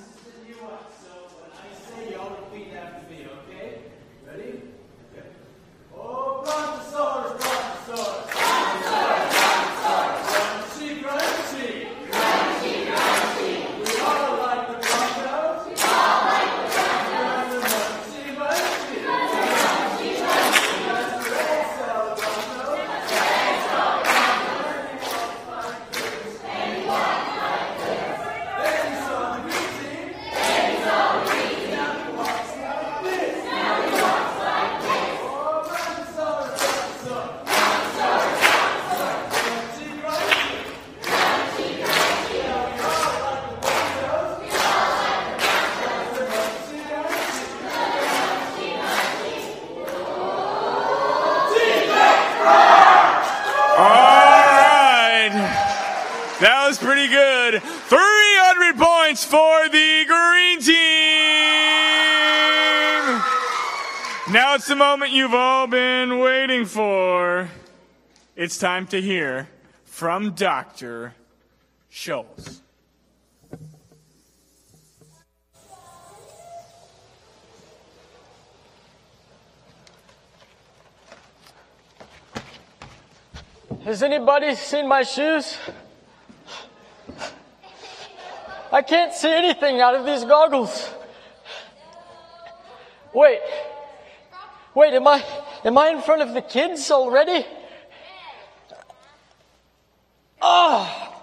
That was pretty good. 300 points for the green team. Now it's the moment you've all been waiting for. It's time to hear from Dr. Schultz. Has anybody seen my shoes? I can't see anything out of these goggles. Wait, am I in front of the kids already? Oh.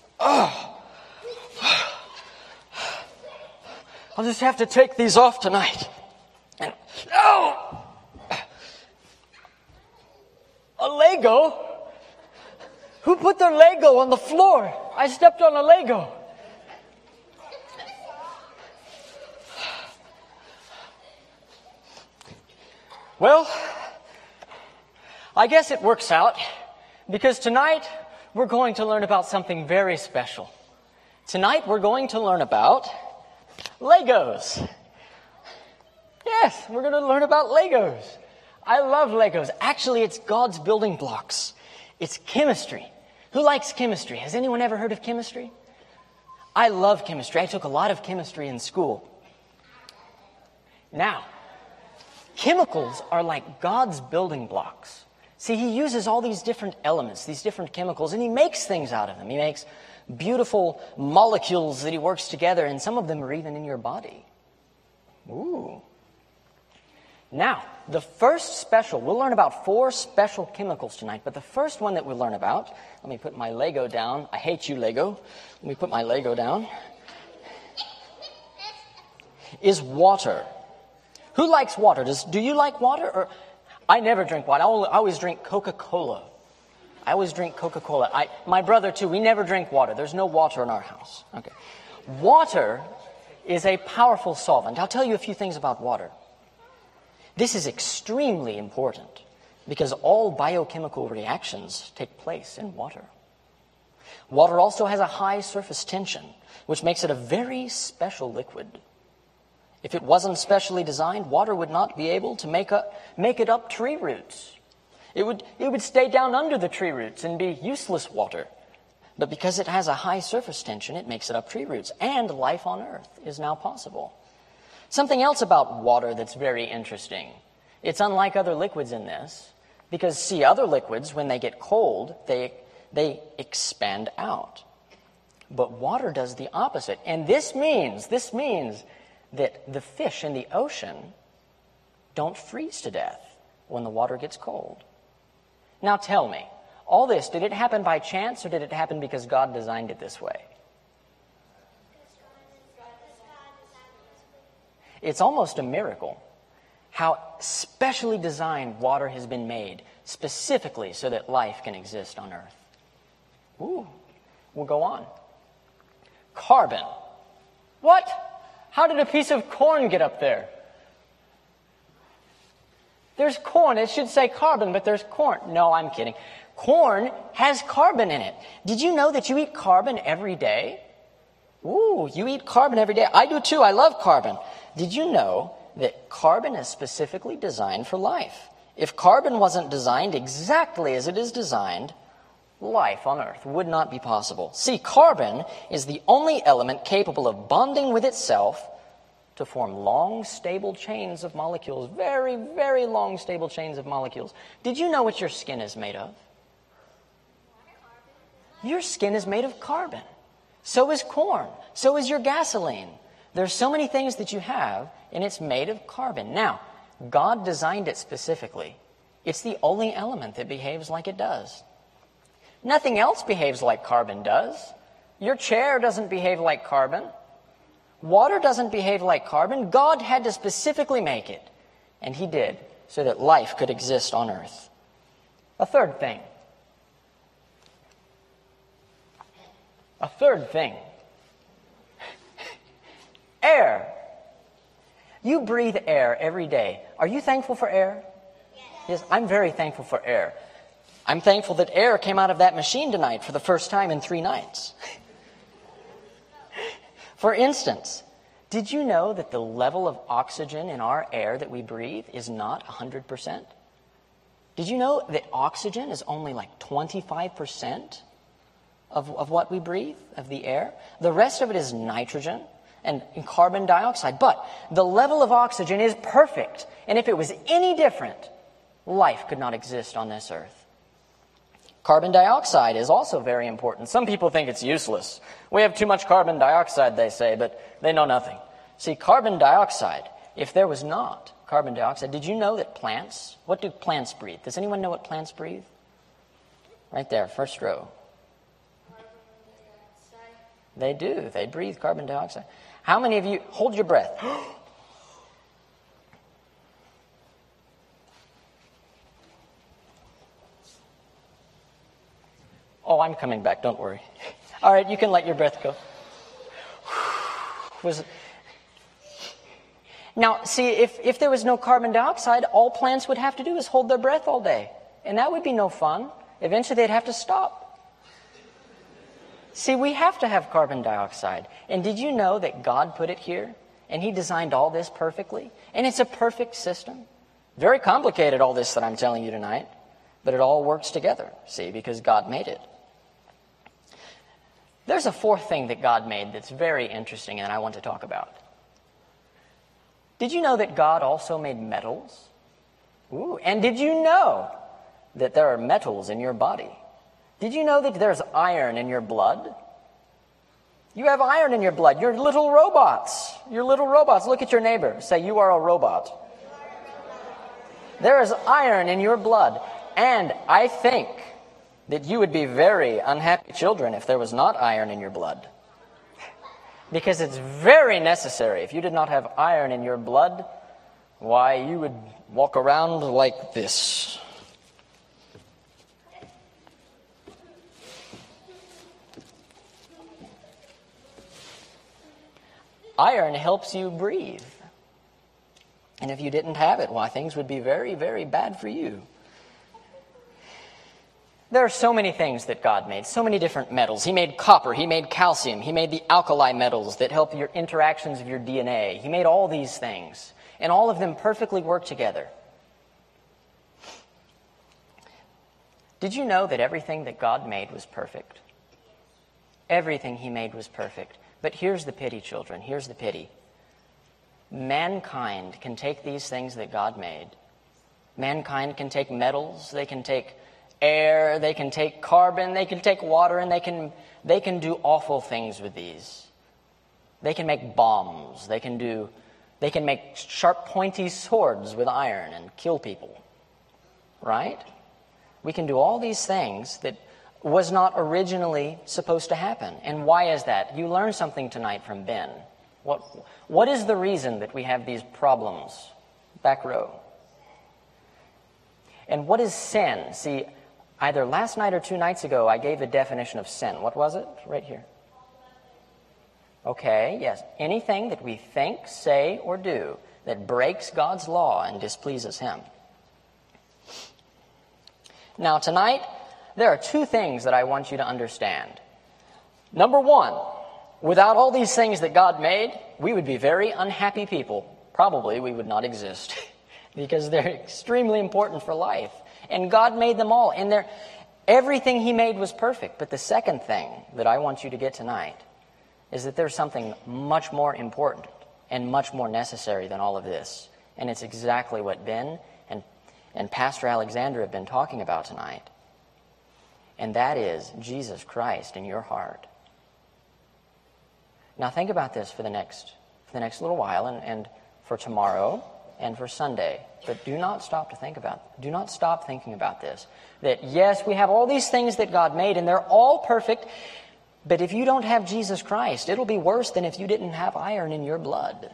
I'll just have to take these off tonight. Oh! A Lego? Who put their Lego on the floor? I stepped on a Lego. Well, I guess it works out, because tonight we're going to learn about something very special. Tonight we're going to learn about Legos. Yes, we're going to learn about Legos. I love Legos. Actually, it's God's building blocks. It's chemistry. Who likes chemistry? Has anyone ever heard of chemistry? I love chemistry. I took a lot of chemistry in school. Now, Chemicals are like God's building blocks. See, he uses all these different elements, these different chemicals, and he makes things out of them. He makes beautiful molecules that he works together, and some of them are even in your body. Ooh. Now, the first special, we'll learn about 4 special chemicals tonight, but the first one that we'll learn about, let me put my Lego down. I hate you, Lego. Let me put my Lego down. Is water. Who likes water? Do you like water? Or I never drink water. I always drink Coca-Cola. I always drink Coca-Cola. My brother, too, we never drink water. There's no water in our house. Okay. Water is a powerful solvent. I'll tell you a few things about water. This is extremely important because all biochemical reactions take place in water. Water also has a high surface tension, which makes it a very special liquid. If it wasn't specially designed, water would not be able to make it up tree roots. It would stay down under the tree roots and be useless water. But because it has a high surface tension, it makes it up tree roots. And life on Earth is now possible. Something else about water that's very interesting. It's unlike other liquids in this, because see, other liquids, when they get cold, they expand out. But water does the opposite. And this means that the fish in the ocean don't freeze to death when the water gets cold. Now tell me, all this, did it happen by chance or did it happen because God designed it this way? It's almost a miracle how specially designed water has been made specifically so that life can exist on Earth. Ooh, we'll go on. Carbon. What? How did a piece of corn get up there? There's corn. It should say carbon, but there's corn. No, I'm kidding. Corn has carbon in it. Did you know that you eat carbon every day? Ooh, you eat carbon every day. I do too. I love carbon. Did you know that carbon is specifically designed for life? If carbon wasn't designed exactly as it is designed, life on Earth would not be possible. See, carbon is the only element capable of bonding with itself to form long, stable chains of molecules. Very, very long, stable chains of molecules. Did you know what your skin is made of? Your skin is made of carbon. So is corn. So is your gasoline. There's so many things that you have, and it's made of carbon. Now, God designed it specifically. It's the only element that behaves like it does. Nothing else behaves like carbon does. Your chair doesn't behave like carbon. Water doesn't behave like carbon. God had to specifically make it, and he did, so that life could exist on Earth. A third thing. Air. You breathe air every day. Are you thankful for air? Yes, I'm very thankful for air. I'm thankful that air came out of that machine tonight for the first time in 3 nights. For instance, did you know that the level of oxygen in our air that we breathe is not 100%? Did you know that oxygen is only like 25% of what we breathe, of the air? The rest of it is nitrogen and carbon dioxide. But the level of oxygen is perfect. And if it was any different, life could not exist on this earth. Carbon dioxide is also very important. Some people think it's useless. We have too much carbon dioxide, they say, but they know nothing. See, carbon dioxide, if there was not carbon dioxide, did you know that plants, what do plants breathe? Does anyone know what plants breathe? Right there, first row. They do. They breathe carbon dioxide. How many of you, hold your breath. Oh, I'm coming back, don't worry. All right, you can let your breath go. Now, see, if there was no carbon dioxide, all plants would have to do is hold their breath all day. And that would be no fun. Eventually, they'd have to stop. See, we have to have carbon dioxide. And did you know that God put it here? And he designed all this perfectly? And it's a perfect system. Very complicated, all this that I'm telling you tonight. But it all works together, see, because God made it. There's a fourth thing that God made that's very interesting and I want to talk about. Did you know that God also made metals? Ooh, and did you know that there are metals in your body? Did you know that there's iron in your blood? You have iron in your blood. You're little robots. You're little robots. Look at your neighbor. Say, you are a robot. There is iron in your blood. And I think that you would be very unhappy children if there was not iron in your blood. Because it's very necessary. If you did not have iron in your blood, why, you would walk around like this. Iron helps you breathe. And if you didn't have it, why, things would be very, very bad for you. There are so many things that God made, so many different metals. He made copper, He made calcium, He made the alkali metals that help your interactions of your DNA. He made all these things, and all of them perfectly work together. Did you know that everything that God made was perfect? Everything He made was perfect. But here's the pity, children, here's the pity. Mankind can take these things that God made. Mankind can take metals, they can take air, they can take carbon, they can take water, and they can do awful things with these. They can make bombs, they can make sharp pointy swords with iron and kill people. Right? We can do all these things that was not originally supposed to happen. And why is that? You learned something tonight from Ben. What is the reason that we have these problems? Back row. And what is sin? See, either last night or 2 nights ago, I gave the definition of sin. What was it? Right here. Okay, yes. Anything that we think, say, or do that breaks God's law and displeases Him. Now, tonight, there are 2 things that I want you to understand. Number 1, without all these things that God made, we would be very unhappy people. Probably we would not exist because they're extremely important for life. And God made them all. And everything He made was perfect. But the second thing that I want you to get tonight is that there's something much more important and much more necessary than all of this. And it's exactly what Ben and Pastor Alexander have been talking about tonight. And that is Jesus Christ in your heart. Now think about this for the next little while and for tomorrow and for Sunday. But do not stop thinking about this. That yes, we have all these things that God made and they're all perfect, but if you don't have Jesus Christ, it'll be worse than if you didn't have iron in your blood.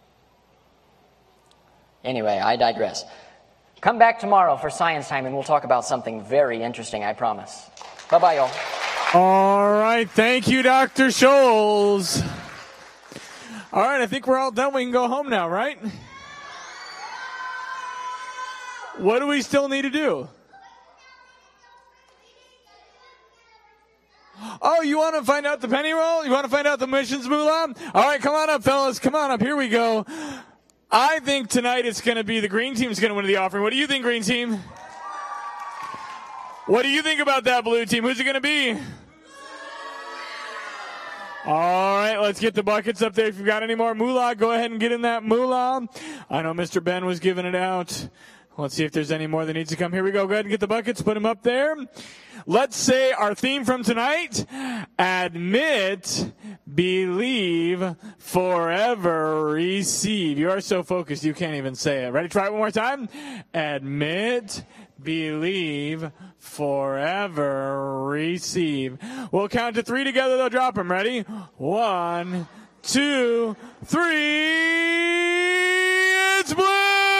Anyway, I digress. Come back tomorrow for science time and we'll talk about something very interesting, I promise. Bye-bye, y'all. All right. Thank you, Dr. Scholes. All right. I think we're all done. We can go home now, right? What do we still need to do? Oh, you want to find out the penny roll? You want to find out the missions moolah? All right. Come on up, fellas. Come on up. Here we go. I think tonight it's going to be the green team's going to win the offering. What do you think, green team? What do you think about that, blue team? Who's it going to be? All right, let's get the buckets up there. If you've got any more moolah, go ahead and get in that moolah. I know Mr. Ben was giving it out. Let's see if there's any more that needs to come. Here we go. Go ahead and get the buckets. Put them up there. Let's say our theme from tonight, admit, believe, forever receive. You are so focused you can't even say it. Ready? Try it one more time. Admit, believe, forever receive. We'll count to 3 together. They'll drop them. Ready? 1, 2, 3. It's blue!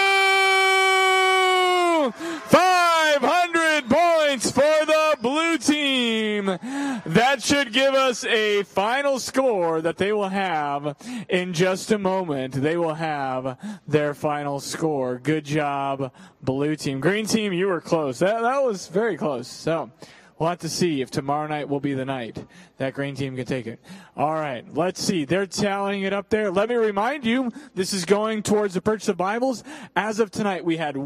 500 points for the blue team. That should give us a final score that they will have in just a moment. They will have their final score. Good job, blue team. Green team, you were close. That was very close. So we'll have to see if tomorrow night will be the night that green team can take it. All right, let's see. They're tallying it up there. Let me remind you, this is going towards the purchase of Bibles. As of tonight, we had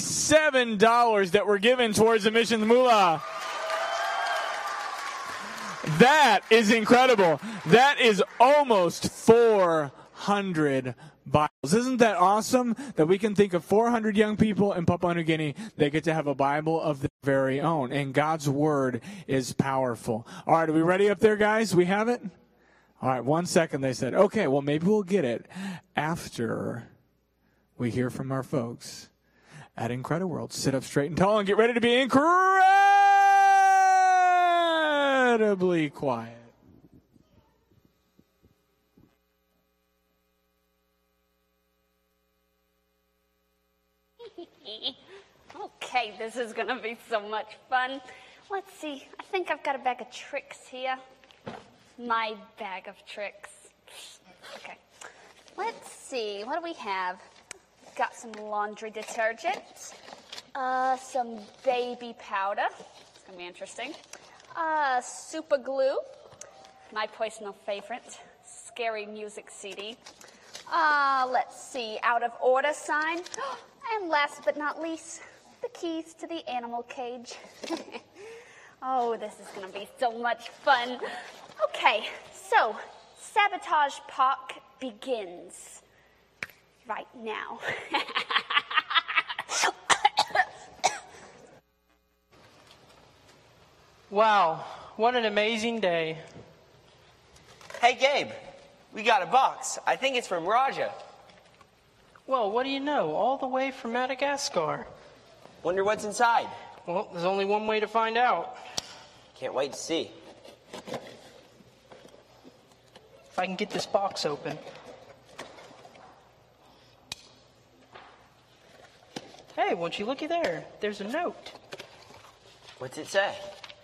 $1,177 that were given towards the missions moolah. That is incredible. That is almost 400 Bibles. Isn't that awesome that we can think of 400 young people in Papua New Guinea that get to have a Bible of their very own? And God's Word is powerful. All right, are we ready up there, guys? We have it? All right, 1 second, they said. Okay, well, maybe we'll get it after we hear from our folks at IncrediWorld. Sit up straight and tall and get ready to be incredibly quiet. Okay, this is going to be so much fun. Let's see. I think I've got a bag of tricks here. My bag of tricks. Okay. Let's see. What do we have? Got some laundry detergent. Some baby powder. It's going to be interesting. Super glue. My personal favorite. Scary music CD. Let's see. Out of order sign. And last but not least, the keys to the animal cage. Oh, this is going to be so much fun. Okay, so Sabotage Park begins right now. Wow, what an amazing day. Hey, Gabe, we got a box. I think it's from Raja. Well, what do you know? All the way from Madagascar. Wonder what's inside. Well, there's only one way to find out. Can't wait to see. If I can get this box open. Hey, won't you looky there? There's a note. What's it say?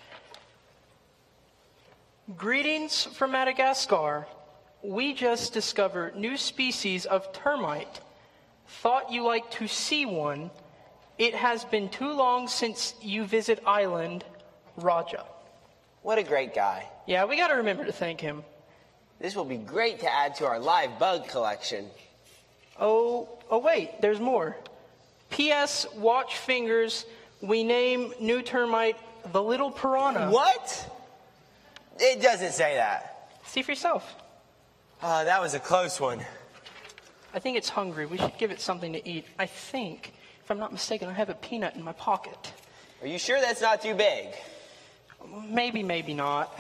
Greetings from Madagascar. We just discovered new species of termite. Thought you like to see one. It has been too long since you visit island, Raja. What a great guy. Yeah, we got to remember to thank him. This will be great to add to our live bug collection. Oh, wait, there's more. P.S. Watch fingers. We name new termite the Little Piranha. What? It doesn't say that. See for yourself. Oh, that was a close one. I think it's hungry. We should give it something to eat. I think, if I'm not mistaken, I have a peanut in my pocket. Are you sure that's not too big? Maybe, maybe not.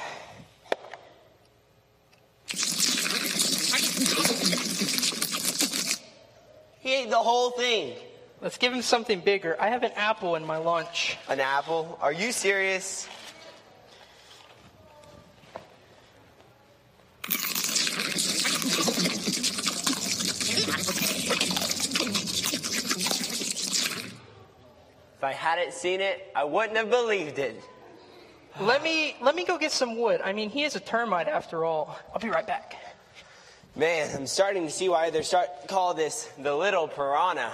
He ate the whole thing. Let's give him something bigger. I have an apple in my lunch. An apple? Are you serious? If I hadn't seen it, I wouldn't have believed it. Let me go get some wood. I mean, he is a termite after all. I'll be right back. Man, I'm starting to see why they're starting to call this the Little Piranha.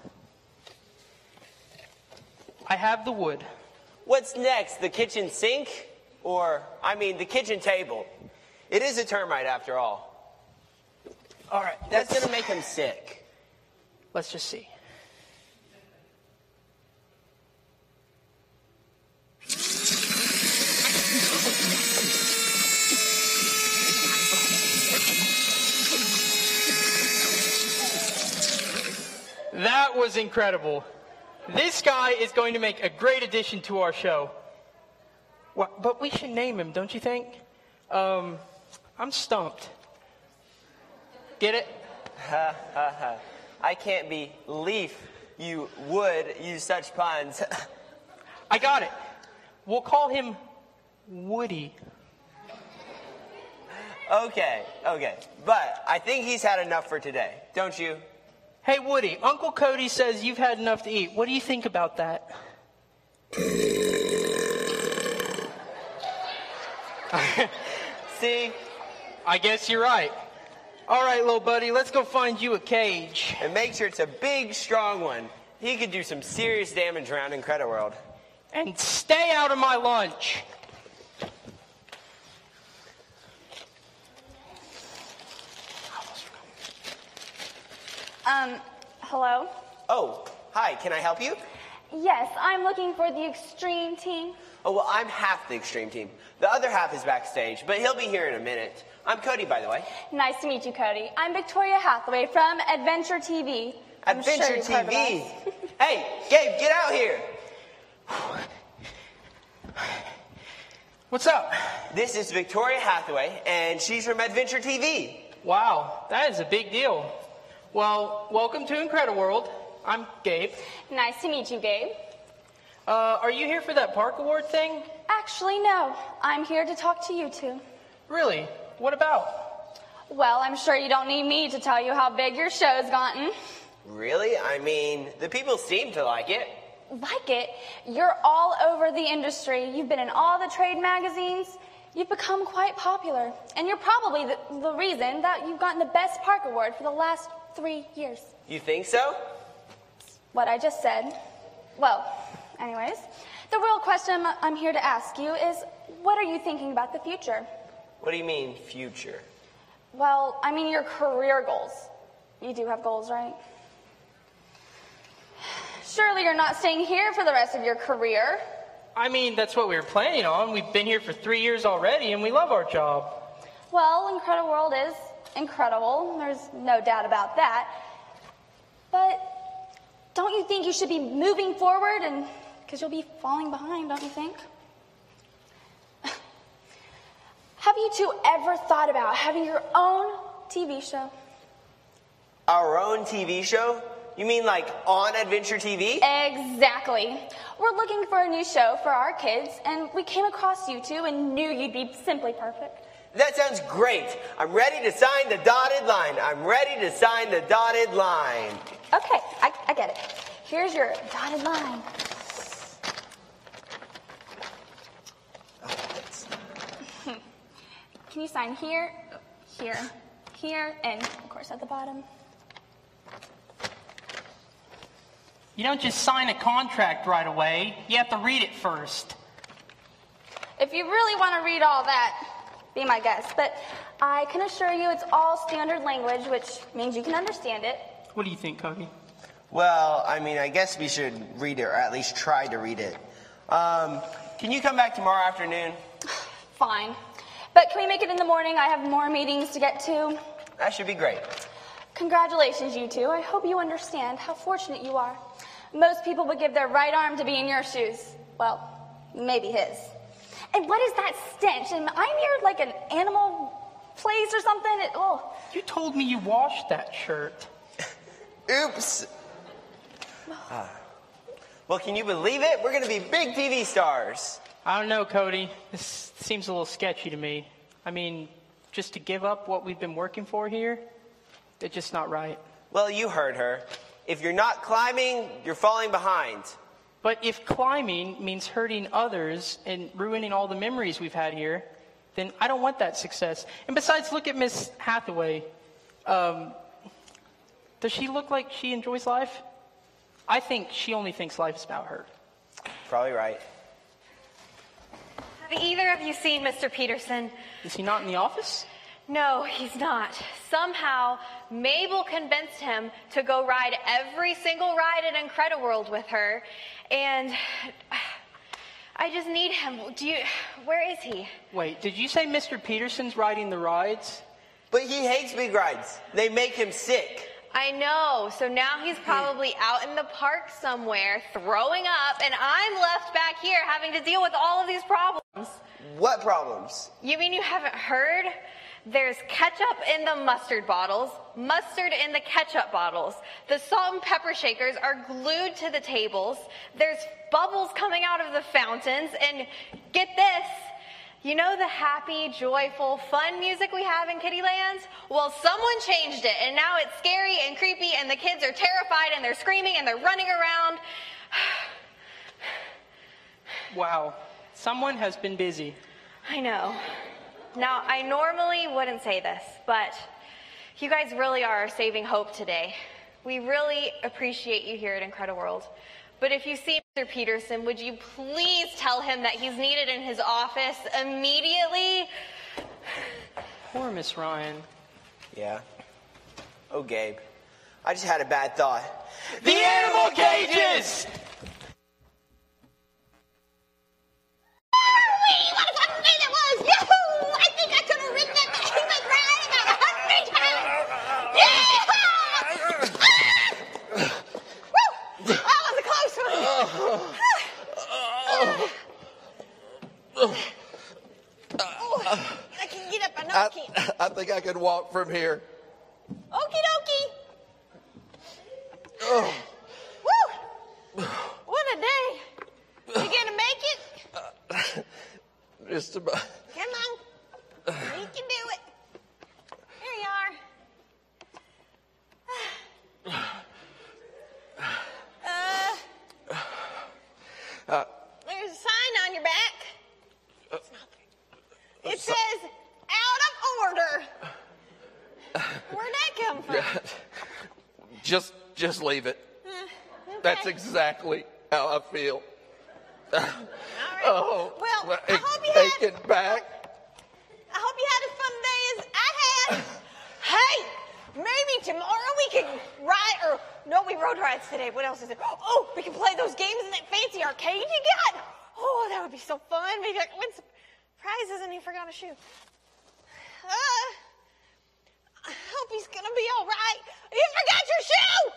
I have the wood. What's next, the kitchen sink? The kitchen table. It is a termite after all. All right. That's going to make him sick. Let's just see. That was incredible. This guy is going to make a great addition to our show. But we should name him, don't you think? I'm stumped. Get it? I can't believe you would use such puns. I got it. We'll call him Woody. Okay. But I think he's had enough for today, don't you? Hey, Woody, Uncle Cody says you've had enough to eat. What do you think about that? See? I guess you're right. All right, little buddy, let's go find you a cage. And make sure it's a big, strong one. He could do some serious damage around IncrediWorld. And stay out of my lunch. Hello? Oh, hi, can I help you? Yes, I'm looking for the extreme team. Oh, well, I'm half the extreme team. The other half is backstage, but he'll be here in a minute. I'm Cody, by the way. Nice to meet you, Cody. I'm Victoria Hathaway from Adventure TV. I'm sure Adventure you've heard of TV. us. Hey, Gabe, get out here. What's up? This is Victoria Hathaway, and she's from Adventure TV. Wow, that is a big deal. Well, welcome to Incrediworld. I'm Gabe. Nice to meet you, Gabe. Are you here for that park award thing? Actually, no. I'm here to talk to you two. Really? What about? Well, I'm sure you don't need me to tell you how big your show's gotten. Really? I mean, the people seem to like it. Like it? You're all over the industry. You've been in all the trade magazines. You've become quite popular. And you're probably the reason that you've gotten the Best Park Award for the last 3 years. You think so? What I just said. Well, anyways, the real question I'm here to ask you is, what are you thinking about the future? What do you mean, future? Well, I mean your career goals. You do have goals, right? Surely you're not staying here for the rest of your career. I mean, that's what we were planning on. We've been here for 3 years already, and we love our job. Well, Incrediworld is incredible. There's no doubt about that. But don't you think you should be moving forward? And because you'll be falling behind, don't you think? Have you two ever thought about having your own TV show? Our own TV show? You mean like on Adventure TV? Exactly. We're looking for a new show for our kids, and we came across you two and knew you'd be simply perfect. That sounds great. I'm ready to sign the dotted line. I'm ready to sign the dotted line. Okay, I get it. Here's your dotted line. Can you sign here, here, here, and of course at the bottom? You don't just sign a contract right away. You have to read it first. If you really want to read all that, be my guest. But I can assure you it's all standard language, which means you can understand it. What do you think, Cody? Well, I mean, I guess we should read it, or at least try to read it. Can you come back tomorrow afternoon? Fine. But can we make it in the morning? I have more meetings to get to. That should be great. Congratulations, you two. I hope you understand how fortunate you are. Most people would give their right arm to be in your shoes. Well, maybe his. And what is that stench? Am I near like an animal place or something? You told me you washed that shirt. Oops. Well, can you believe it? We're going to be big TV stars. I don't know, Cody. This seems a little sketchy to me. I mean, just to give up what we've been working for here, it's just not right. Well, you heard her. If you're not climbing, you're falling behind. But if climbing means hurting others and ruining all the memories we've had here, then I don't want that success. And besides, look at Miss Hathaway. Does she look like she enjoys life? I think she only thinks life is about her. Probably right. Have either of you seen Mr. Peterson? Is he not in the office? No, he's not. Somehow, Mabel convinced him to go ride every single ride at Incrediworld with her, and I just need him. Where is he? Wait, did you say Mr. Peterson's riding the rides? But he hates big rides. They make him sick. I know. So now he's probably out in the park somewhere, throwing up, and I'm left back here having to deal with all of these problems. What problems? You mean you haven't heard? There's ketchup in the mustard bottles, mustard in the ketchup bottles. The salt and pepper shakers are glued to the tables. There's bubbles coming out of the fountains. And get this, you know the happy, joyful, fun music we have in Kittyland? Well, someone changed it, and now it's scary and creepy, and the kids are terrified, and they're screaming, and they're running around. Wow, someone has been busy. I know. Now, I normally wouldn't say this, but you guys really are our saving hope today. We really appreciate you here at Incrediworld. But if you see Mr. Peterson, would you please tell him that he's needed in his office immediately? Poor Miss Ryan. Yeah. Oh, Gabe. I just had a bad thought. The animal cages! I can get up. I know I can. I think I can walk from here. Okie dokie. Oh. Woo! What a day. You gonna make it? Just about. Come on. You can do it. Here you are. There's a sign on your back. It says, out of order. Where'd that come from? Just leave it. Okay. That's exactly how I feel. All right. Oh, Well, I hope you had. take it back. I hope you had as fun a day as I had. Hey, maybe tomorrow we can ride, or no, we road rides today. What else is there? Oh, we can play those games in that fancy arcade you got. Oh, that would be so fun. Maybe I can win some prizes and he forgot a shoe. I hope he's gonna be all right. You forgot your shoe!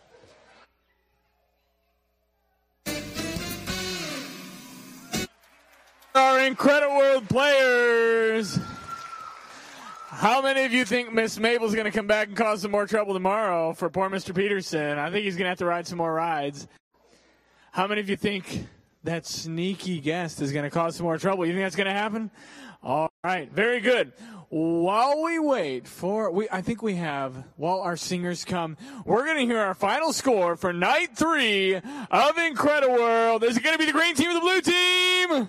Our Incredible World players. How many of you think Miss Mabel's going to come back and cause some more trouble tomorrow for poor Mr. Peterson? I think he's going to have to ride some more rides. How many of you think that sneaky guest is going to cause some more trouble? You think that's going to happen? All right, very good. While we wait for, I think we have, while our singers come, we're going to hear our final score for night 3 of Incredible World. Is it going to be the green team or the blue team?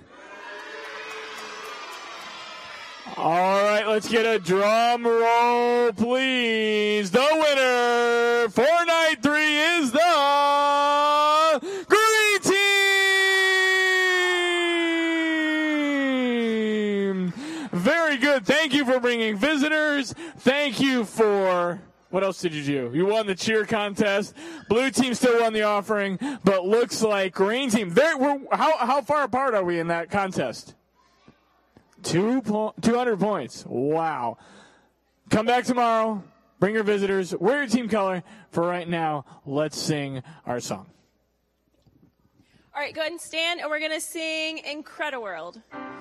All right, let's get a drum roll, please. The winner for night 3 is the green team. Very good. Thank you for bringing visitors. Thank you for, what else did you do? You won the cheer contest. Blue team still won the offering, but looks like green team. How far apart are we in that contest? 200 points. Wow. Come back tomorrow. Bring your visitors. Wear your team color. For right now, let's sing our song. All right, go ahead and stand, and we're going to sing Incredible World.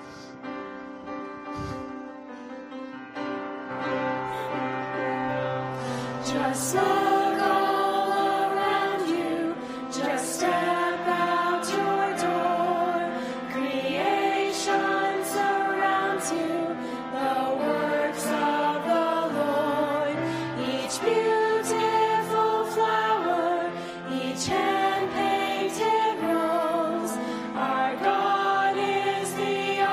Just look all around you. Just step out your door. Creation surrounds you. The works of the Lord. Each beautiful flower. Each hand-painted rose. Our God is the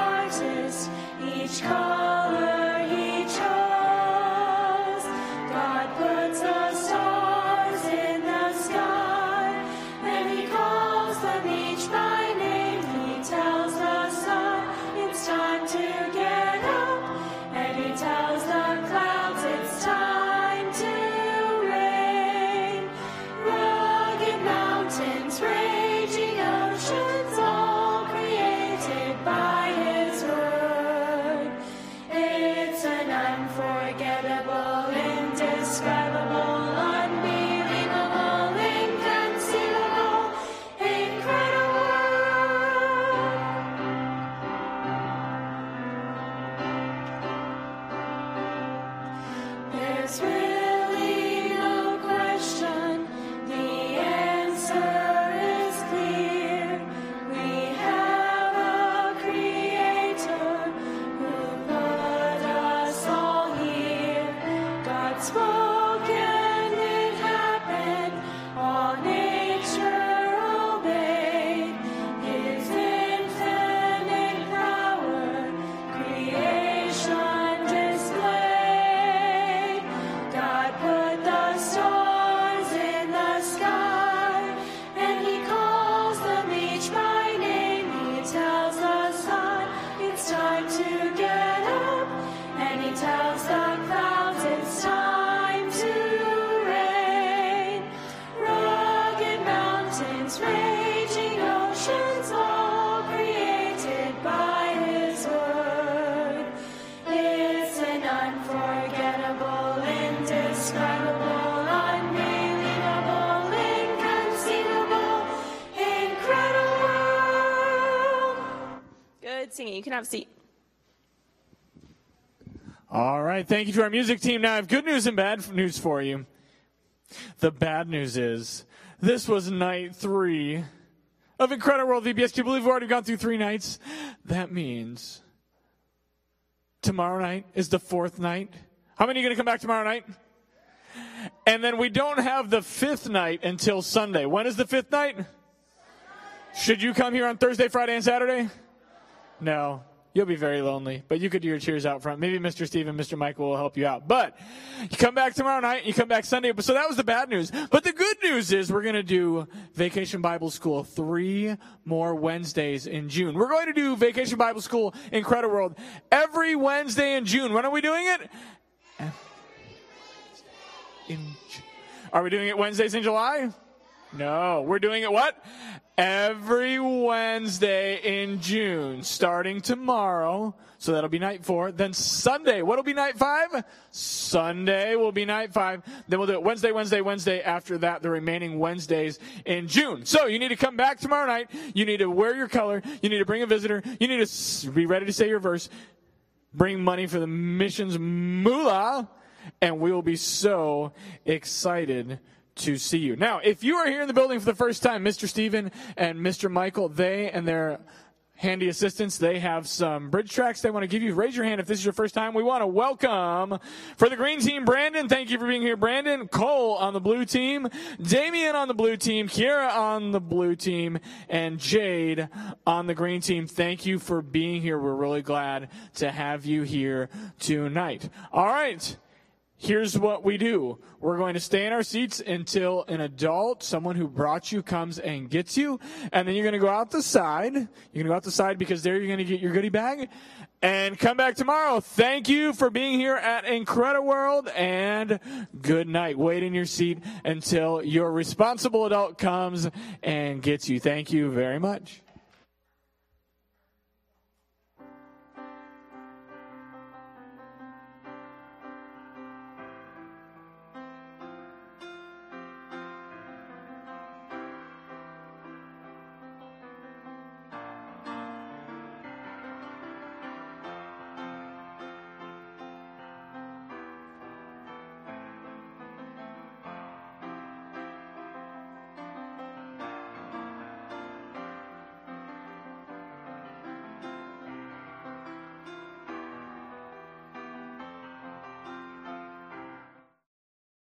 good singing. You can have a seat. All right, thank you to our music team. Now I have good news and bad news for you. The bad news is this was night 3 of Incrediworld VBS. Can you believe we've already gone through 3 nights? That means tomorrow night is the 4th night. How many are going to come back tomorrow night? And then we don't have the 5th night until Sunday. When is the 5th night? Should you come here on Thursday, Friday, and Saturday? No. You'll be very lonely, but you could do your cheers out front. Maybe Mr. Steve and Mr. Michael will help you out. But you come back tomorrow night, you come back Sunday. So that was the bad news. But the good news is we're going to do Vacation Bible School 3 more Wednesdays in June. We're going to do Vacation Bible School Incrediworld every Wednesday in June. When are we doing it? Are we doing it Wednesdays in July? No. We're doing it what? Every Wednesday in June, starting tomorrow. So that'll be night 4. Then Sunday, what'll be night 5? Sunday will be night 5. Then we'll do it Wednesday after that, the remaining Wednesdays in June. So you need to come back tomorrow night. You need to wear your color. You need to bring a visitor. You need to be ready to say your verse. Bring money for the missions moolah. And we will be so excited to see you. Now, if you are here in the building for the first time, Mr. Stephen and Mr. Michael, they and their handy assistants, they have some bridge tracks they want to give you. Raise your hand if this is your first time. We want to welcome, for the green team, Brandon. Thank you for being here, Brandon. Cole on the blue team. Damien on the blue team. Kiera on the blue team. And Jade on the green team. Thank you for being here. We're really glad to have you here tonight. All right. Here's what we do. We're going to stay in our seats until an adult, someone who brought you, comes and gets you. And then you're going to go out the side. You're going to go out the side because there you're going to get your goodie bag. And come back tomorrow. Thank you for being here at Incrediworld. And good night. Wait in your seat until your responsible adult comes and gets you. Thank you very much.